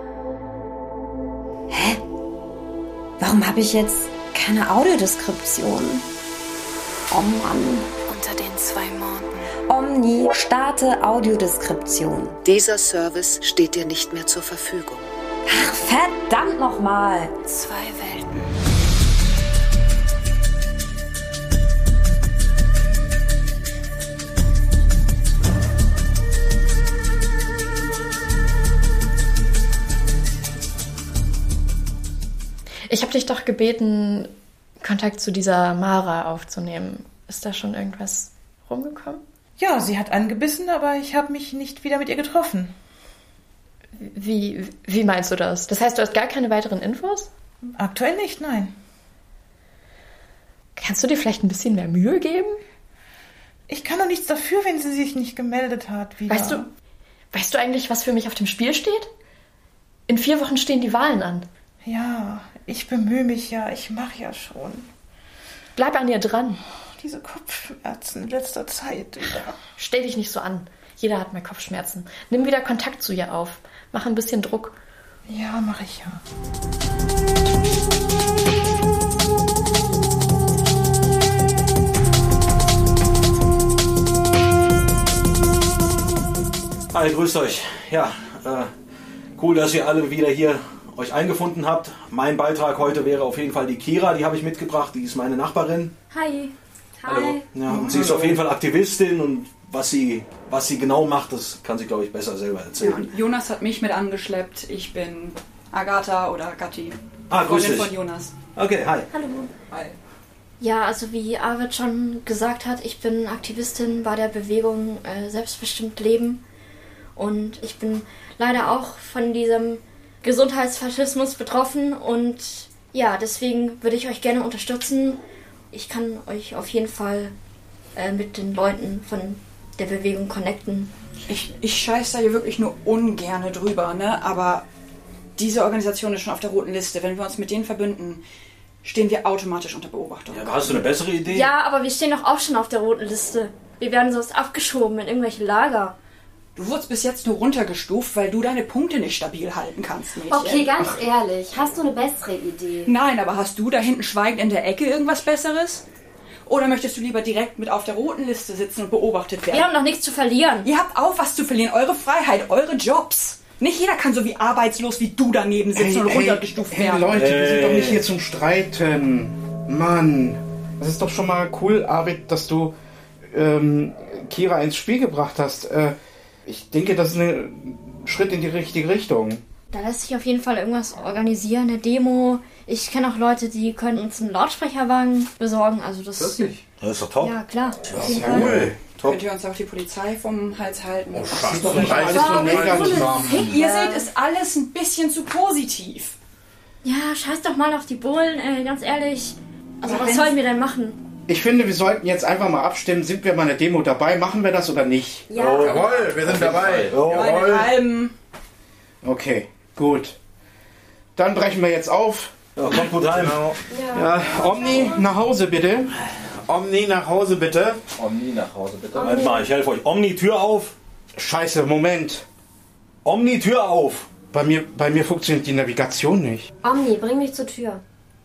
Hä? Warum habe ich jetzt keine Audiodeskription? Oh Mann. Unter den zwei Monden. Omni, starte Audiodeskription. Dieser Service steht dir nicht mehr zur Verfügung. Ach, verdammt nochmal. Zwei Welten. Ich habe dich doch gebeten, Kontakt zu dieser Mara aufzunehmen. Ist da schon irgendwas rumgekommen? Ja, sie hat angebissen, aber ich habe mich nicht wieder mit ihr getroffen. Wie, wie meinst du das? Das heißt, du hast gar keine weiteren Infos? Aktuell nicht, nein. Kannst du dir vielleicht ein bisschen mehr Mühe geben? Ich kann doch nichts dafür, wenn sie sich nicht gemeldet hat. Wieder. Weißt du, weißt du eigentlich, was für mich auf dem Spiel steht? In vier Wochen stehen die Wahlen an. Ja, ich bemühe mich ja, ich mache ja schon. Bleib an ihr dran. Diese Kopfschmerzen in letzter Zeit wieder. Stell dich nicht so an. Jeder hat mal Kopfschmerzen. Nimm wieder Kontakt zu ihr auf. Mach ein bisschen Druck. Ja, mache ich ja. Hi, grüßt euch. Ja, äh, cool, dass ihr alle wieder hier euch eingefunden habt. Mein Beitrag heute wäre auf jeden Fall die Kira, die habe ich mitgebracht, die ist meine Nachbarin. Hi. Hallo. Ja, und sie ist auf jeden Fall Aktivistin und was sie, was sie genau macht, das kann sie, glaube ich, besser selber erzählen. Ja, Jonas hat mich mit angeschleppt. Ich bin Agatha oder Gatti. Ah, grüß Freundin dich. von Jonas. Okay, hi. Hallo. Hi. Ja, also wie Arvid schon gesagt hat, ich bin Aktivistin bei der Bewegung äh, Selbstbestimmt Leben. Und ich bin leider auch von diesem Gesundheitsfaschismus betroffen. Und ja, deswegen würde ich euch gerne unterstützen. Ich kann euch auf jeden Fall äh, mit den Leuten von der Bewegung connecten. Ich, ich scheiß da hier wirklich nur ungerne drüber, ne? Aber diese Organisation ist schon auf der roten Liste. Wenn wir uns mit denen verbünden, stehen wir automatisch unter Beobachtung. Ja, hast du eine bessere Idee? Ja, aber wir stehen doch auch schon auf der roten Liste. Wir werden sonst abgeschoben in irgendwelche Lager. Du wurdest bis jetzt nur runtergestuft, weil du deine Punkte nicht stabil halten kannst, Mädchen. Okay, ganz Ach. ehrlich, hast du eine bessere Idee? Nein, aber hast du da hinten schweigend in der Ecke irgendwas Besseres? Oder möchtest du lieber direkt mit auf der roten Liste sitzen und beobachtet werden? Wir haben doch nichts zu verlieren. Ihr habt auch was zu verlieren. Eure Freiheit, eure Jobs. Nicht jeder kann so wie arbeitslos wie du daneben sitzen ey, und ey, runtergestuft ey, werden. Leute, wir sind Ey. doch nicht hier zum Streiten. Mann, das ist doch schon mal cool, Arvid, dass du ähm, Kira ins Spiel gebracht hast. Äh, ich denke, das ist ein Schritt in die richtige Richtung. Da lässt sich auf jeden Fall irgendwas organisieren, eine Demo. Ich kenne auch Leute, die können uns einen Lautsprecherwagen besorgen. Also das, Wirklich? Das ist doch top. Ja, klar. Ja, auf jeden cool. Fall. Top. Könnt ihr uns auch die Polizei vom Hals halten? Oh, das ist doch nicht alles so negativ. Ihr seht, ist alles ein bisschen zu positiv. Ja, scheiß doch mal auf die Bullen, ey, ganz ehrlich. Also Aber was sollen wir denn machen? Ich finde, wir sollten jetzt einfach mal abstimmen, sind wir bei einer Demo dabei, machen wir das oder nicht? Ja. Oh, jawohl, wir sind dabei. Jawohl. Okay, gut. Dann brechen wir jetzt auf. Ja, kommt gut heim. Genau. Ja. Ja, Omni, nach Hause bitte. Omni, nach Hause bitte. Omni, nach Hause bitte. Moment mal, ich helfe euch. Omni, Tür auf. Scheiße, Moment. Omni, Tür auf. Bei mir, bei mir funktioniert die Navigation nicht. Omni, bring mich zur Tür.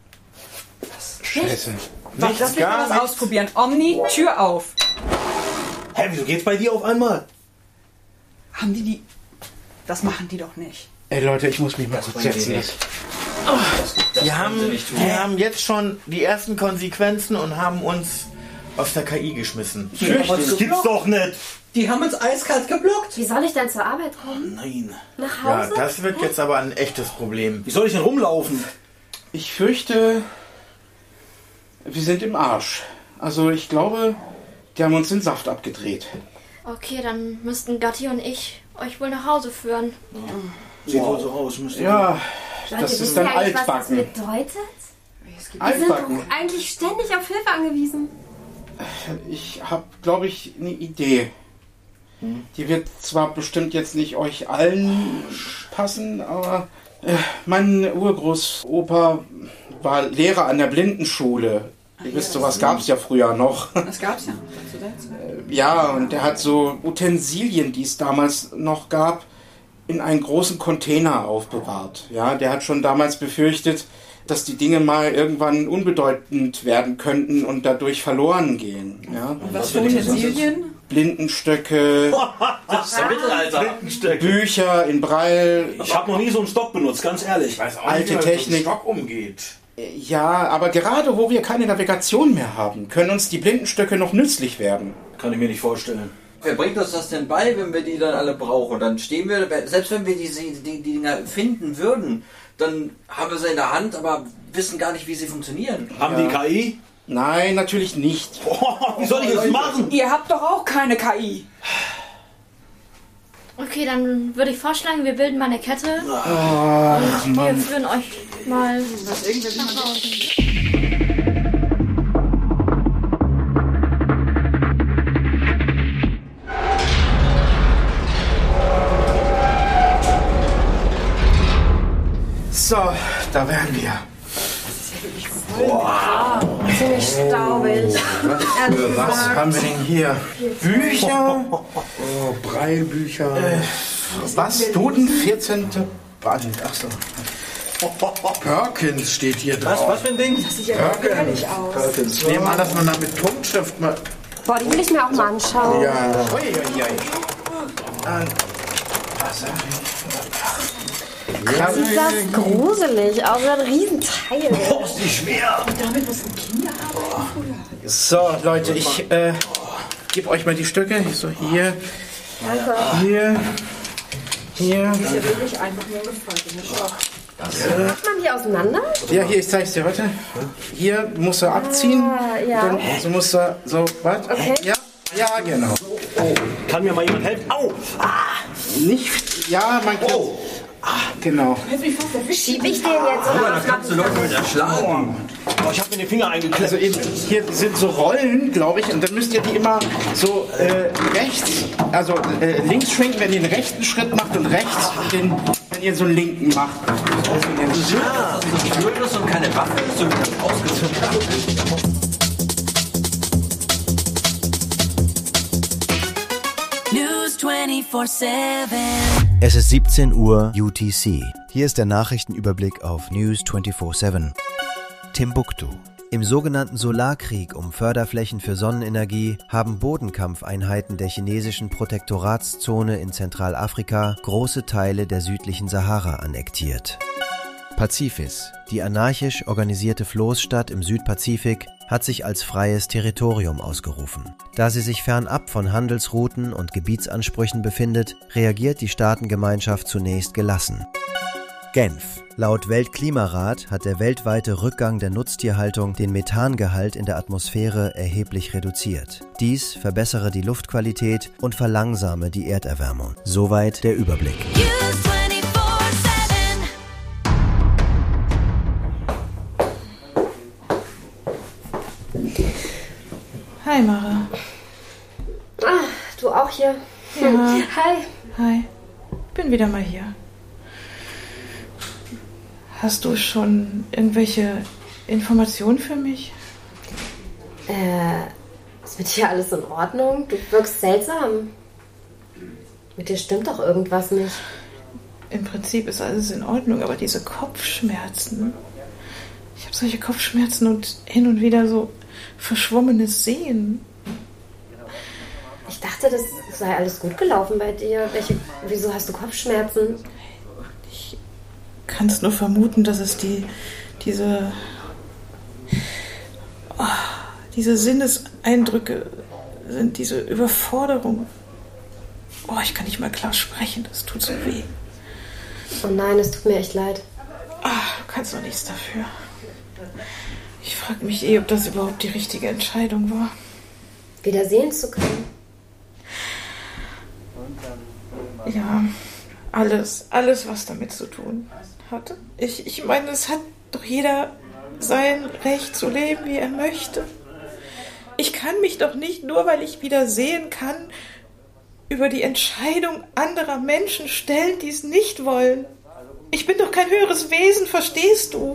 Scheiße. Nichts, lass mich mal was ausprobieren. Omni, Tür auf. Hä, wieso geht's bei dir auf einmal? Haben die die... Das machen die doch nicht. Ey Leute, ich muss mich mal kurz setzen. Oh, wir, haben, wir haben jetzt schon die ersten Konsequenzen und haben uns aus der K I geschmissen. Das gibt's doch nicht. Die haben uns eiskalt geblockt. Wie soll ich denn zur Arbeit kommen? Nein. Nach Ja, Hause? das wird jetzt aber ein echtes Problem. Wie soll ich denn rumlaufen? Ich fürchte, wir sind im Arsch. Also ich glaube, die haben uns den Saft abgedreht. Okay, dann müssten Gatti und ich euch wohl nach Hause führen. Sieht wohl so aus. Müsste Ja, Leute, das wisst ist ihr dann eigentlich, was das altbacken. bedeutet? Wir sind Altbacken. doch eigentlich ständig auf Hilfe angewiesen. Ich habe, glaube ich, eine Idee. Die wird zwar bestimmt jetzt nicht euch allen passen, aber äh, mein Urgroßopa war Lehrer an der Blindenschule. Ihr wisst, sowas gab es ja früher noch. Das gab's ja zu der Zeit. Ja, und der hat so Utensilien, die es damals noch gab, in einen großen Container aufbewahrt. Ja, der hat schon damals befürchtet, dass die Dinge mal irgendwann unbedeutend werden könnten und dadurch verloren gehen. Ja. Und was für Utensilien? Blindenstöcke, Das ist ja Mittelalter. Bücher in Braille. Ich habe noch nie so einen Stock benutzt, ganz ehrlich. Ich weiß auch Alte nicht, wie man mit so einem Technik. Stock umgeht. Ja, aber gerade wo wir keine Navigation mehr haben, können uns die Blindenstöcke noch nützlich werden. Kann ich mir nicht vorstellen. Wer bringt uns das denn bei, wenn wir die dann alle brauchen? Dann stehen wir, selbst wenn wir diese, die, die Dinger finden würden, dann haben wir sie in der Hand, aber wissen gar nicht, wie sie funktionieren. Haben die K I? Nein, natürlich nicht. Wie soll ich das machen? Ihr habt doch auch keine K I. Okay, dann würde ich vorschlagen, wir bilden mal eine Kette. Ach, und wir Mann. führen euch mal Was irgendwie nach Hause. So, da wären wir. Boah, ziemlich staubig. Ehrlich Was gesagt. haben wir denn hier? Bücher? Oh, Breilbücher. Äh, was? Duden? vierzehnte Band. Achso. Perkins steht hier drauf. Was, was für ein Ding? Das sieht ja gefährlich aus. Perkins. Ich nehme an, dass man da mit Punktschrift mal... Boah, die will ich mir auch mal anschauen. Ja. Ui, ui, ui. Äh, was hab ich? Ach, sieht das gruselig aus, so ein Riesenteil. Oh, ist die schwer. Und damit muss ein Kinder haben. So, Leute, ich äh, gebe euch mal die Stücke. So, hier, Danke. hier, hier. Das ist ja wirklich einfach nur gefallen. Äh, Macht man die auseinander? Ja, hier, ich zeig's dir, warte. Hier musst du abziehen. Ah, ja. Dann so musst du, so, was? Okay. Ja, ja, genau. Kann mir mal jemand helfen? Au! Ah! Nicht, ja, man kann... Oh. Ah, genau. Schieb ich den jetzt oder Da was? kannst du Leute mit erschlagen. Oh, ich habe mir den Finger eingeklemmt. Also eben, hier sind so Rollen, glaube ich, und dann müsst ihr die immer so äh, rechts, also äh, links schwenken, wenn ihr den rechten Schritt macht und rechts, den, wenn ihr so einen linken macht. Ja, du würdest und keine Waffe, so wie das ausgezogen. News twenty-four seven. Es ist siebzehn Uhr U T C. Hier ist der Nachrichtenüberblick auf News vierundzwanzig sieben. Timbuktu. Im sogenannten Solarkrieg um Förderflächen für Sonnenenergie haben Bodenkampfeinheiten der chinesischen Protektoratszone in Zentralafrika große Teile der südlichen Sahara annektiert. Pazifis, die anarchisch organisierte Floßstadt im Südpazifik, hat sich als freies Territorium ausgerufen. Da sie sich fernab von Handelsrouten und Gebietsansprüchen befindet, reagiert die Staatengemeinschaft zunächst gelassen. Genf. Laut Weltklimarat hat der weltweite Rückgang der Nutztierhaltung den Methangehalt in der Atmosphäre erheblich reduziert. Dies verbessere die Luftqualität und verlangsame die Erderwärmung. Soweit der Überblick. Hi, Mara. Ah, du auch hier? Ja. Hi. Hi. Bin wieder mal hier. Hast du schon irgendwelche Informationen für mich? Äh, ist mit dir alles in Ordnung? Du wirkst seltsam. Mit dir stimmt doch irgendwas nicht. Im Prinzip ist alles in Ordnung, aber diese Kopfschmerzen. Ich habe solche Kopfschmerzen und hin und wieder so verschwommenes Sehen. Ich dachte, das sei alles gut gelaufen bei dir. Welche, wieso hast du Kopfschmerzen? Ich kann es nur vermuten, dass es die, diese, oh, diese Sinneseindrücke sind, diese Überforderung. Oh, ich kann nicht mal klar sprechen, das tut so weh. Oh nein, es tut mir echt leid. Ach, du kannst doch nichts dafür. Ich frage mich eh, ob das überhaupt die richtige Entscheidung war. Wieder sehen zu können. Ja, alles, alles, was damit zu tun hatte. Ich, ich meine, es hat doch jeder sein Recht zu leben, wie er möchte. Ich kann mich doch nicht, nur weil ich wieder sehen kann, über die Entscheidung anderer Menschen stellen, die es nicht wollen. Ich bin doch kein höheres Wesen, verstehst du?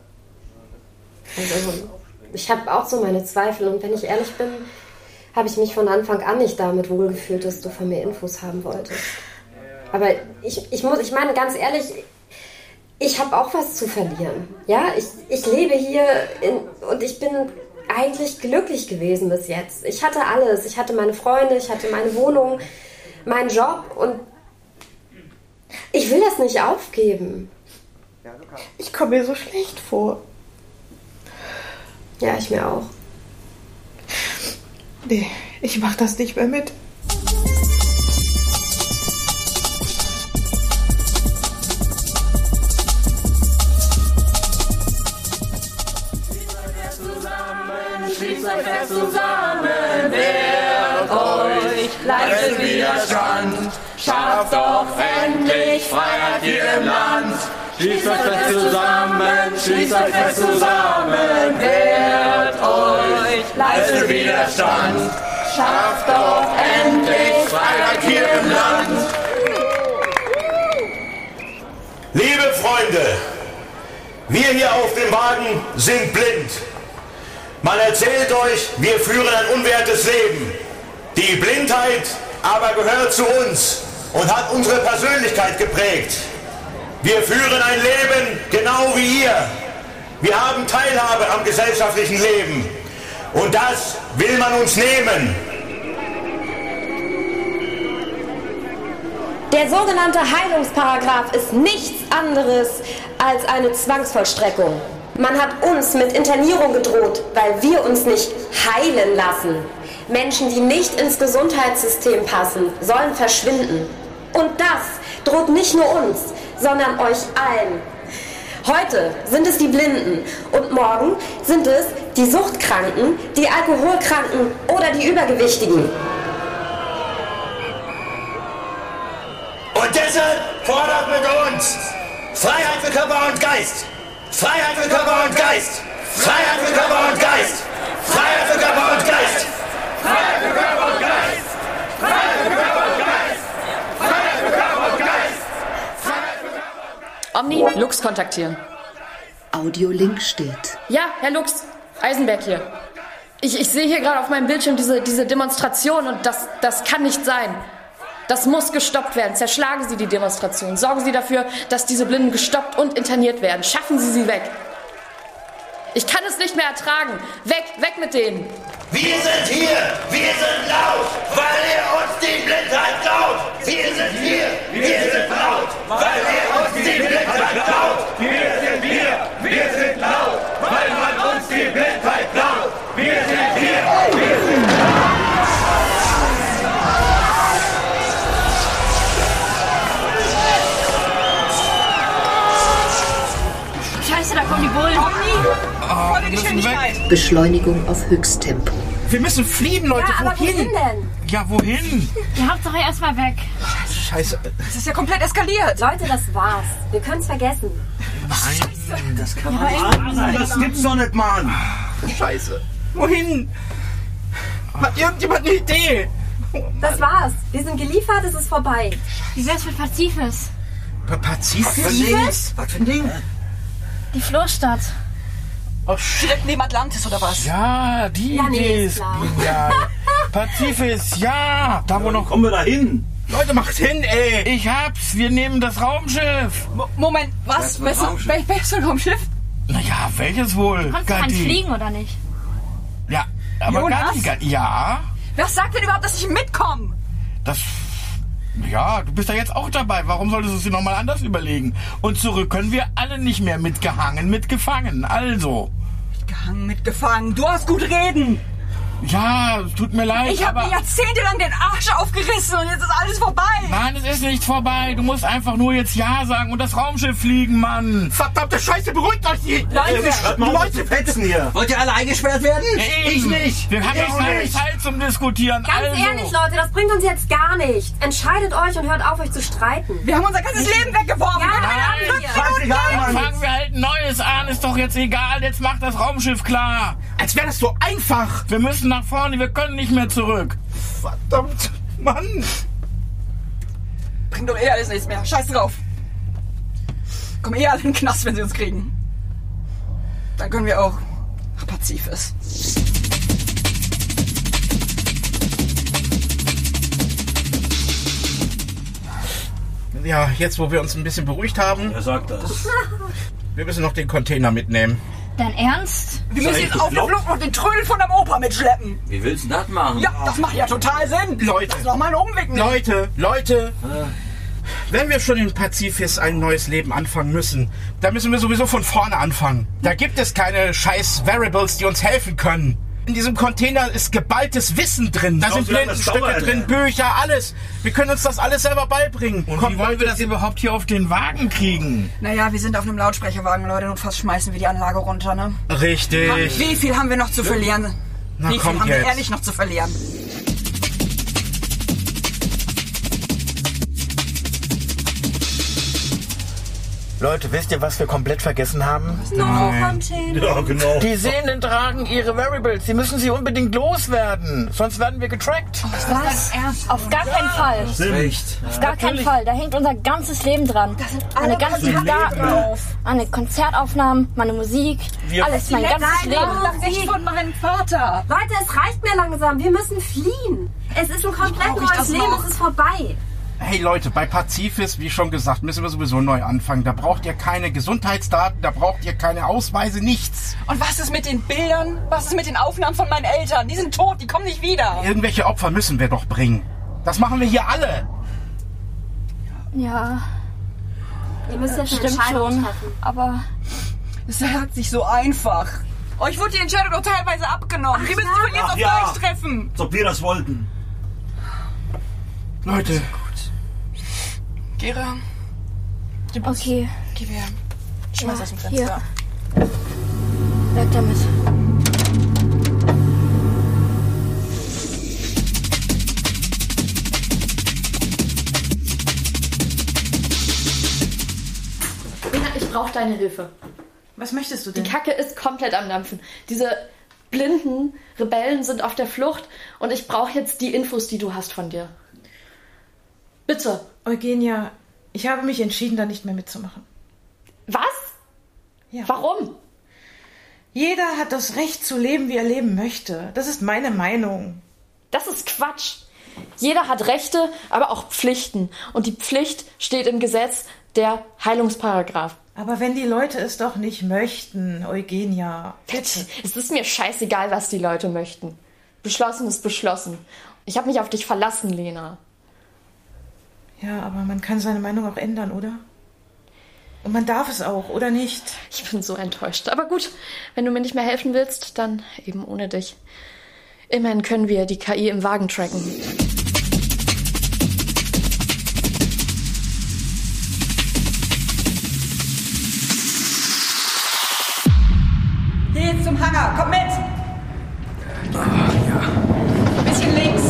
Also, ich habe auch so meine Zweifel und wenn ich ehrlich bin, habe ich mich von Anfang an nicht damit wohlgefühlt, dass du von mir Infos haben wolltest. Aber ich, ich muss, ich meine ganz ehrlich, ich habe auch was zu verlieren. Ja, ich, ich lebe hier in, und ich bin eigentlich glücklich gewesen bis jetzt. Ich hatte alles. Ich hatte meine Freunde, ich hatte meine Wohnung, meinen Job und ich will das nicht aufgeben. Ich komme mir so schlecht vor. Ja, ich mir auch. Nee, ich mach das nicht mehr mit. Schließt euch fest zusammen, wehrt euch, leistet Widerstand, schafft doch endlich Freiheit hier im Land. Schließt euch fest zusammen, schließt euch fest zusammen, wehrt euch, leistet Widerstand, schafft doch endlich Freiheit hier im Land. Liebe Freunde, wir hier auf dem Wagen sind blind. Man erzählt euch, wir führen ein unwertes Leben. Die Blindheit aber gehört zu uns und hat unsere Persönlichkeit geprägt. Wir führen ein Leben genau wie ihr. Wir haben Teilhabe am gesellschaftlichen Leben. Und das will man uns nehmen. Der sogenannte Heilungsparagraf ist nichts anderes als eine Zwangsvollstreckung. Man hat uns mit Internierung gedroht, weil wir uns nicht heilen lassen. Menschen, die nicht ins Gesundheitssystem passen, sollen verschwinden. Und das droht nicht nur uns, sondern euch allen. Heute sind es die Blinden und morgen sind es die Suchtkranken, die Alkoholkranken oder die Übergewichtigen. Und deshalb fordert mit uns Freiheit für Körper und Geist. Freiheit für Körper und Geist! Freiheit für Körper und Geist! Freiheit für Körper und Geist! Freiheit für Körper und Geist! Freiheit für Körper und Geist! Freiheit für Körper und Geist! Freiheit für Körper und Geist! Omni, Lux kontaktieren. Audiolink steht. Ja, Herr Lux, Eisenberg hier. Ich, ich sehe hier gerade auf meinem Bildschirm diese, diese Demonstration und das, das kann nicht sein. Das muss gestoppt werden. Zerschlagen Sie die Demonstration. Sorgen Sie dafür, dass diese Blinden gestoppt und interniert werden. Schaffen Sie sie weg. Ich kann es nicht mehr ertragen. Weg, weg mit denen. Wir sind hier, wir sind laut, weil ihr uns die Blindheit klaut. Wir sind hier, wir sind laut, weil ihr uns die Blindheit klaut. Wir sind hier, wir sind laut, weil man uns die Blindheit klaut. Wir sind hier, wir sind laut. Oh, volle Geschwindigkeit. Beschleunigung auf Höchsttempo. Wir müssen fliehen, Leute. Ja, aber wohin? wohin denn? Ja, wohin? Die Hauptsache erstmal weg. Scheiße. Das ist ja komplett eskaliert. Leute, das war's. Wir können's vergessen. Nein. Das kann man nicht wahr sein. Das gibt's doch nicht, Mann. Scheiße. Wohin? Hat irgendjemand eine Idee? Das war's. Wir sind geliefert, es ist vorbei. Wie wär's mit Pazifis? Pazifis? Was für ein Ding? Die Flohstadt. Oh, direkt neben Atlantis oder was? Ja, die ja, nee, Idee ist ist klar. genial. Pazifis, ja. Da wo noch. Kommen wir da hin? Leute, macht hin, ey. Ich hab's. Wir nehmen das Raumschiff. Mo Moment, was? Was für ein Welches Wel welches Raumschiff? Naja, welches wohl? Kannst du kein fliegen oder nicht? Ja, aber Jonas? Gatti, Gatti, ja. Wer sagt denn überhaupt, dass ich mitkomme? Das. Ja, du bist ja jetzt auch dabei. Warum solltest du es dir nochmal anders überlegen? Und zurück können wir alle nicht mehr mitgehangen, mitgefangen. Also. Mitgehangen, mitgefangen. Du hast gut reden. Ja, es tut mir leid. Ich habe aber mir jahrzehntelang den Arsch aufgerissen und jetzt ist alles vorbei. Nein, es ist nicht vorbei. Du musst einfach nur jetzt Ja sagen und das Raumschiff fliegen, Mann. Verdammte Scheiße, beruhigt euch die Leute, Hört mal auf zu fetzen hier. Wollt ihr alle eingesperrt werden? Ich nicht. Wir haben jetzt keine Zeit zum Diskutieren. Ganz also. ehrlich, Leute, das bringt uns jetzt gar nichts. Entscheidet euch und hört auf, euch zu streiten. Wir haben unser ganzes Leben weggeworfen. Ja, Wir haben nein, fünf ja. Minuten Scheißegal, Geld. Mann. Fangen wir halt ein Neues an, ist doch jetzt egal. Jetzt macht das Raumschiff klar. Als wäre das so einfach. Wir müssen nach vorne, wir können nicht mehr zurück. Verdammt, Mann. Bringt doch eh alles nichts mehr. Scheiß drauf. Kommen eh alle in den Knast, wenn sie uns kriegen. Dann können wir auch nach Pazifis. Ja, jetzt wo wir uns ein bisschen beruhigt haben, Wer sagt das? wir müssen noch den Container mitnehmen. Dein Ernst? Wir müssen jetzt auf der Flucht noch den Trödel von deinem Opa mitschleppen. Wie willst du das machen? Ja, das macht ja total Sinn. Leute. Lass noch mal einen Umweg nehmen. Leute, Leute, wenn wir schon in Pazifis ein neues Leben anfangen müssen, dann müssen wir sowieso von vorne anfangen. Da gibt es keine scheiß Variables, die uns helfen können. In diesem Container ist geballtes Wissen drin. Da sind Blindenstücke drin, Bücher, alles. Wir können uns das alles selber beibringen. Und wie wollen wir das überhaupt hier auf den Wagen kriegen? Naja, wir sind auf einem Lautsprecherwagen, Leute, und fast schmeißen wir die Anlage runter, ne? Richtig. Wie viel haben wir noch zu verlieren? Na, Wie viel kommt haben wir jetzt. ehrlich noch zu verlieren? Leute, wisst ihr, was wir komplett vergessen haben? No-Container. Ja, genau. Die Sehenden tragen ihre Variables. Sie müssen sie unbedingt loswerden. Sonst werden wir getrackt. Was? Auf gar keinen Fall. Recht. Auf gar keinen Fall. Da hängt unser ganzes Leben dran. Meine ganzen Daten, meine Konzertaufnahmen, meine Musik, Wir- alles, mein Nein, ganzes nein, Leben. Das Recht von meinem Vater. Leute, es reicht mir langsam. Wir müssen fliehen. Es ist ein komplett brauch ich neues das Leben. noch? Es ist vorbei. Hey Leute, bei Pazifis, wie schon gesagt, müssen wir sowieso neu anfangen. Da braucht ihr keine Gesundheitsdaten, da braucht ihr keine Ausweise, nichts. Und was ist mit den Bildern? Was ist mit den Aufnahmen von meinen Eltern? Die sind tot, die kommen nicht wieder. Irgendwelche Opfer müssen wir doch bringen. Das machen wir hier alle. Ja, Ihr müsst jetzt eine stimmt Entscheidung schon. treffen. Aber Es sagt sich so einfach. Euch wurde die Entscheidung doch teilweise abgenommen. Wir müssen sie von jetzt Ach auf ja. gleich treffen. Als ob wir das wollten. Leute, Gera, okay. geh her. Schmeiß Ja, aus dem hier. Fenster. Weg damit. Lena, ich brauche deine Hilfe. Was möchtest du denn? Die Kacke ist komplett am Dampfen. Diese blinden Rebellen sind auf der Flucht und ich brauche jetzt die Infos, die du hast von dir. Bitte. Eugenia, ich habe mich entschieden, da nicht mehr mitzumachen. Was? Ja. Warum? Jeder hat das Recht zu leben, wie er leben möchte. Das ist meine Meinung. Das ist Quatsch. Jeder hat Rechte, aber auch Pflichten. Und die Pflicht steht im Gesetz, der Heilungsparagraph. Aber wenn die Leute es doch nicht möchten, Eugenia. Bitte. Es ist mir scheißegal, was die Leute möchten. Beschlossen ist beschlossen. Ich habe mich auf dich verlassen, Lena. Ja, aber man kann seine Meinung auch ändern, oder? Und man darf es auch, oder nicht? Ich bin so enttäuscht. Aber gut, wenn du mir nicht mehr helfen willst, dann eben ohne dich. Immerhin können wir die K I im Wagen tracken. Hangar, komm mit! Ach, ja. Bisschen links.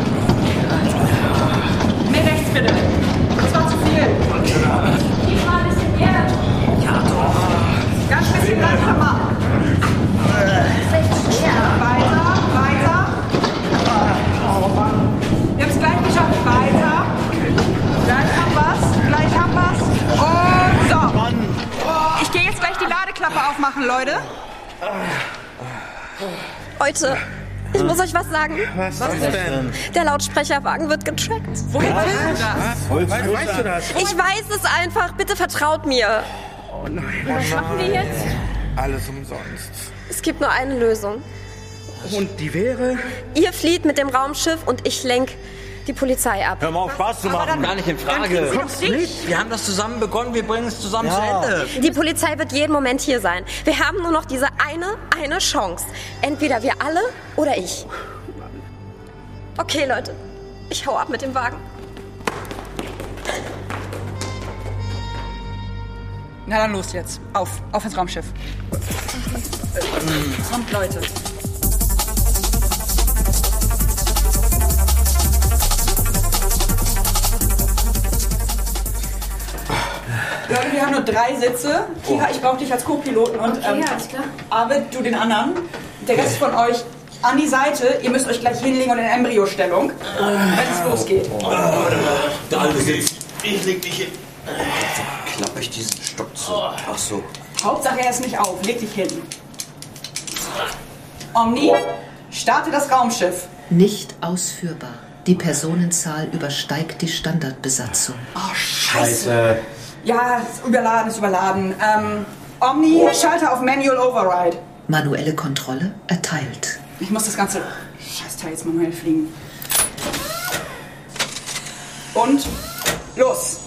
Mehr rechts bitte. Das war zu viel. Diesmal ein bisschen mehr. Ja, doch. Ganz bisschen langsamer. Weiter, weiter. Wir haben es gleich geschafft. Weiter. Gleich haben wir's. Gleich haben wir's. Und so. Ich gehe jetzt gleich die Ladeklappe aufmachen, Leute. Leute, ich muss euch was sagen. Was, was denn? Der Lautsprecherwagen wird getrackt. Woher weißt du das? Woher weißt du das? Ich weiß es einfach. Bitte vertraut mir. Oh nein. Was machen wir jetzt? Alles umsonst. Es gibt nur eine Lösung. Und die wäre? Ihr flieht mit dem Raumschiff und ich lenk die Polizei ab. Hör mal auf, Spaß zu machen. Gar nicht in Frage. Wir haben das zusammen begonnen, wir bringen es zusammen Ja. zu Ende. Die Polizei wird jeden Moment hier sein. Wir haben nur noch diese eine, eine Chance. Entweder wir alle oder ich. Okay, Leute. Ich hau ab mit dem Wagen. Na dann los jetzt. Auf, auf ins Raumschiff. Kommt, Leute. Leute, wir haben nur drei Sitze. Kira, ich brauche dich als Co-Piloten und Okay, ähm, alles klar. Arvid, du den anderen. Der Rest von euch an die Seite. Ihr müsst euch gleich hinlegen und in Embryostellung, wenn es losgeht. Der alte Sitz. Ich leg dich hin. Klappe ich diesen Stock zu. Ach so. Hauptsache er ist nicht auf. Leg dich hin. Omni, starte das Raumschiff. Nicht ausführbar. Die Personenzahl übersteigt die Standardbesatzung. Oh, Scheiße. Ja, ist überladen, ist überladen. Ähm, Omni, Schalter auf Manual Override. Manuelle Kontrolle erteilt. Ich muss das ganze Scheißteil jetzt manuell fliegen. Und los.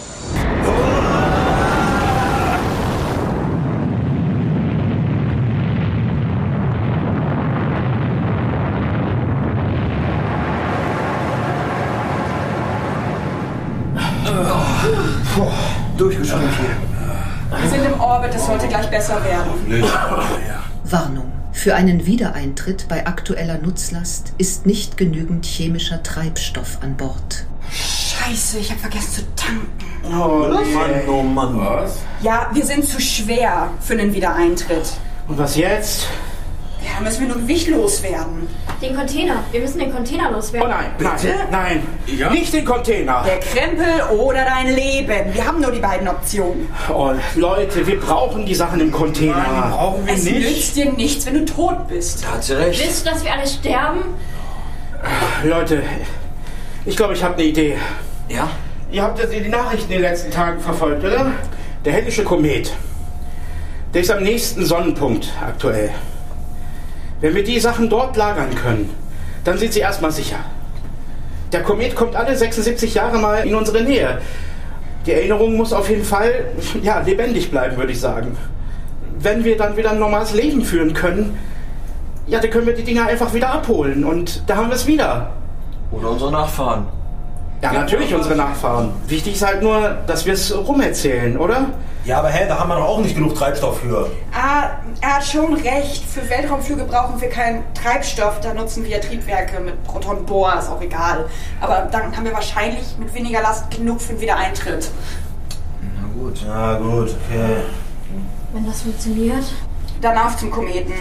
Puh, durchgeschrieben hier. Wir sind im Orbit, es sollte gleich besser werden. Warnung. Für einen Wiedereintritt bei aktueller Nutzlast ist nicht genügend chemischer Treibstoff an Bord. Scheiße, ich habe vergessen zu tanken. Oh Mann, oh Mann. Was? Ja, wir sind zu schwer für einen Wiedereintritt. Und was jetzt? Ja, dann müssen wir nur Gewicht loswerden. Den Container. Wir müssen den Container loswerden. Oh nein, nein, nein. Ja? Nicht den Container. Der Krempel oder dein Leben. Wir haben nur die beiden Optionen. Oh, Leute, wir brauchen die Sachen im Container. Nein, brauchen wir Es nicht. nützt dir nichts, wenn du tot bist. Da hat sie recht. Willst du, dass wir alle sterben? Leute, ich glaube, ich habe eine Idee. Ja? Ihr habt jetzt die Nachrichten in den letzten Tagen verfolgt, oder? Der Hellische Komet. Der ist am nächsten Sonnenpunkt aktuell. Wenn wir die Sachen dort lagern können, dann sind sie erstmal sicher. Der Komet kommt alle sechsundsiebzig Jahre mal in unsere Nähe. Die Erinnerung muss auf jeden Fall, ja, lebendig bleiben, würde ich sagen. Wenn wir dann wieder ein normales Leben führen können, ja, dann können wir die Dinger einfach wieder abholen und da haben wir es wieder. Oder unsere Nachfahren. Ja, natürlich unsere Nachfahren. Wichtig ist halt nur, dass wir es rumerzählen, oder? Ja, aber hä, da haben wir doch auch nicht genug Treibstoff für. Ah, er hat schon recht. Für Weltraumflüge brauchen wir keinen Treibstoff. Da nutzen wir Triebwerke mit Proton-Bohr, ist auch egal. Aber dann haben wir wahrscheinlich mit weniger Last genug für den Wiedereintritt. Na gut. Na gut, okay. Wenn das funktioniert. Dann auf zum Kometen.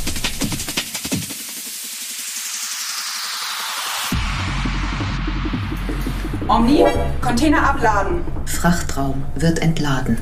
Omni, Container abladen. Frachtraum wird entladen.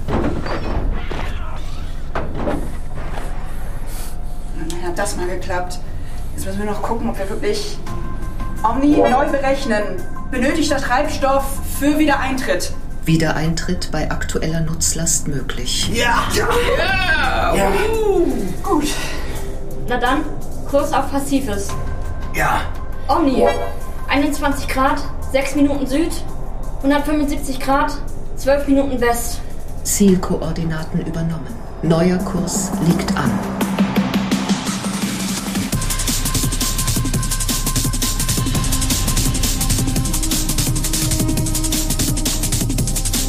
Dann hat das mal geklappt. Jetzt müssen wir noch gucken, ob wir wirklich... Omni, neu berechnen. Benötigter Treibstoff für Wiedereintritt. Wiedereintritt bei aktueller Nutzlast möglich. Ja! Ja! Ja! ja. Uh, gut. Na dann, Kurs auf Pazifis. Ja. Omni, einundzwanzig Grad, sechs Minuten Süd, hundertfünfundsiebzig Grad, zwölf Minuten West. Zielkoordinaten übernommen. Neuer Kurs liegt an.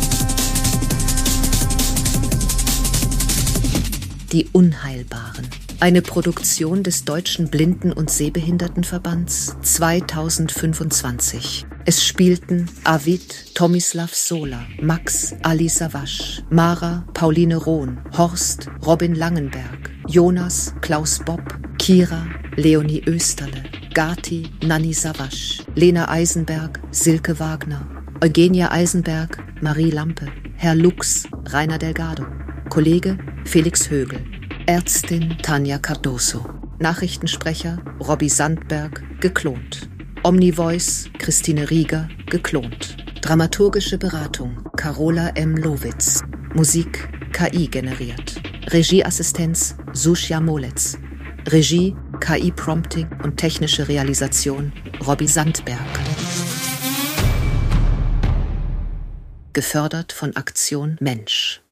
Die Unheilbaren. Eine Produktion des Deutschen Blinden- und Sehbehindertenverbands zweitausendfünfundzwanzig. Es spielten Avid, Tomislav Sola, Max, Ali Savasch, Mara, Pauline Rohn, Horst, Robin Langenberg, Jonas, Klaus Bob, Kira, Leonie Österle, Gati, Nanni Savasch, Lena Eisenberg, Silke Wagner, Eugenia Eisenberg, Marie Lampe, Herr Lux, Rainer Delgado, Kollege Felix Högel, Ärztin Tanja Cardoso, Nachrichtensprecher Robby Sandberg, geklont. Omnivoice Christine Rieger, geklont. Dramaturgische Beratung Carola M. Lowitz. Musik K I generiert. Regieassistenz Susja Moletz. Regie, K I-Prompting und technische Realisation Robby Sandberg. Gefördert von Aktion Mensch.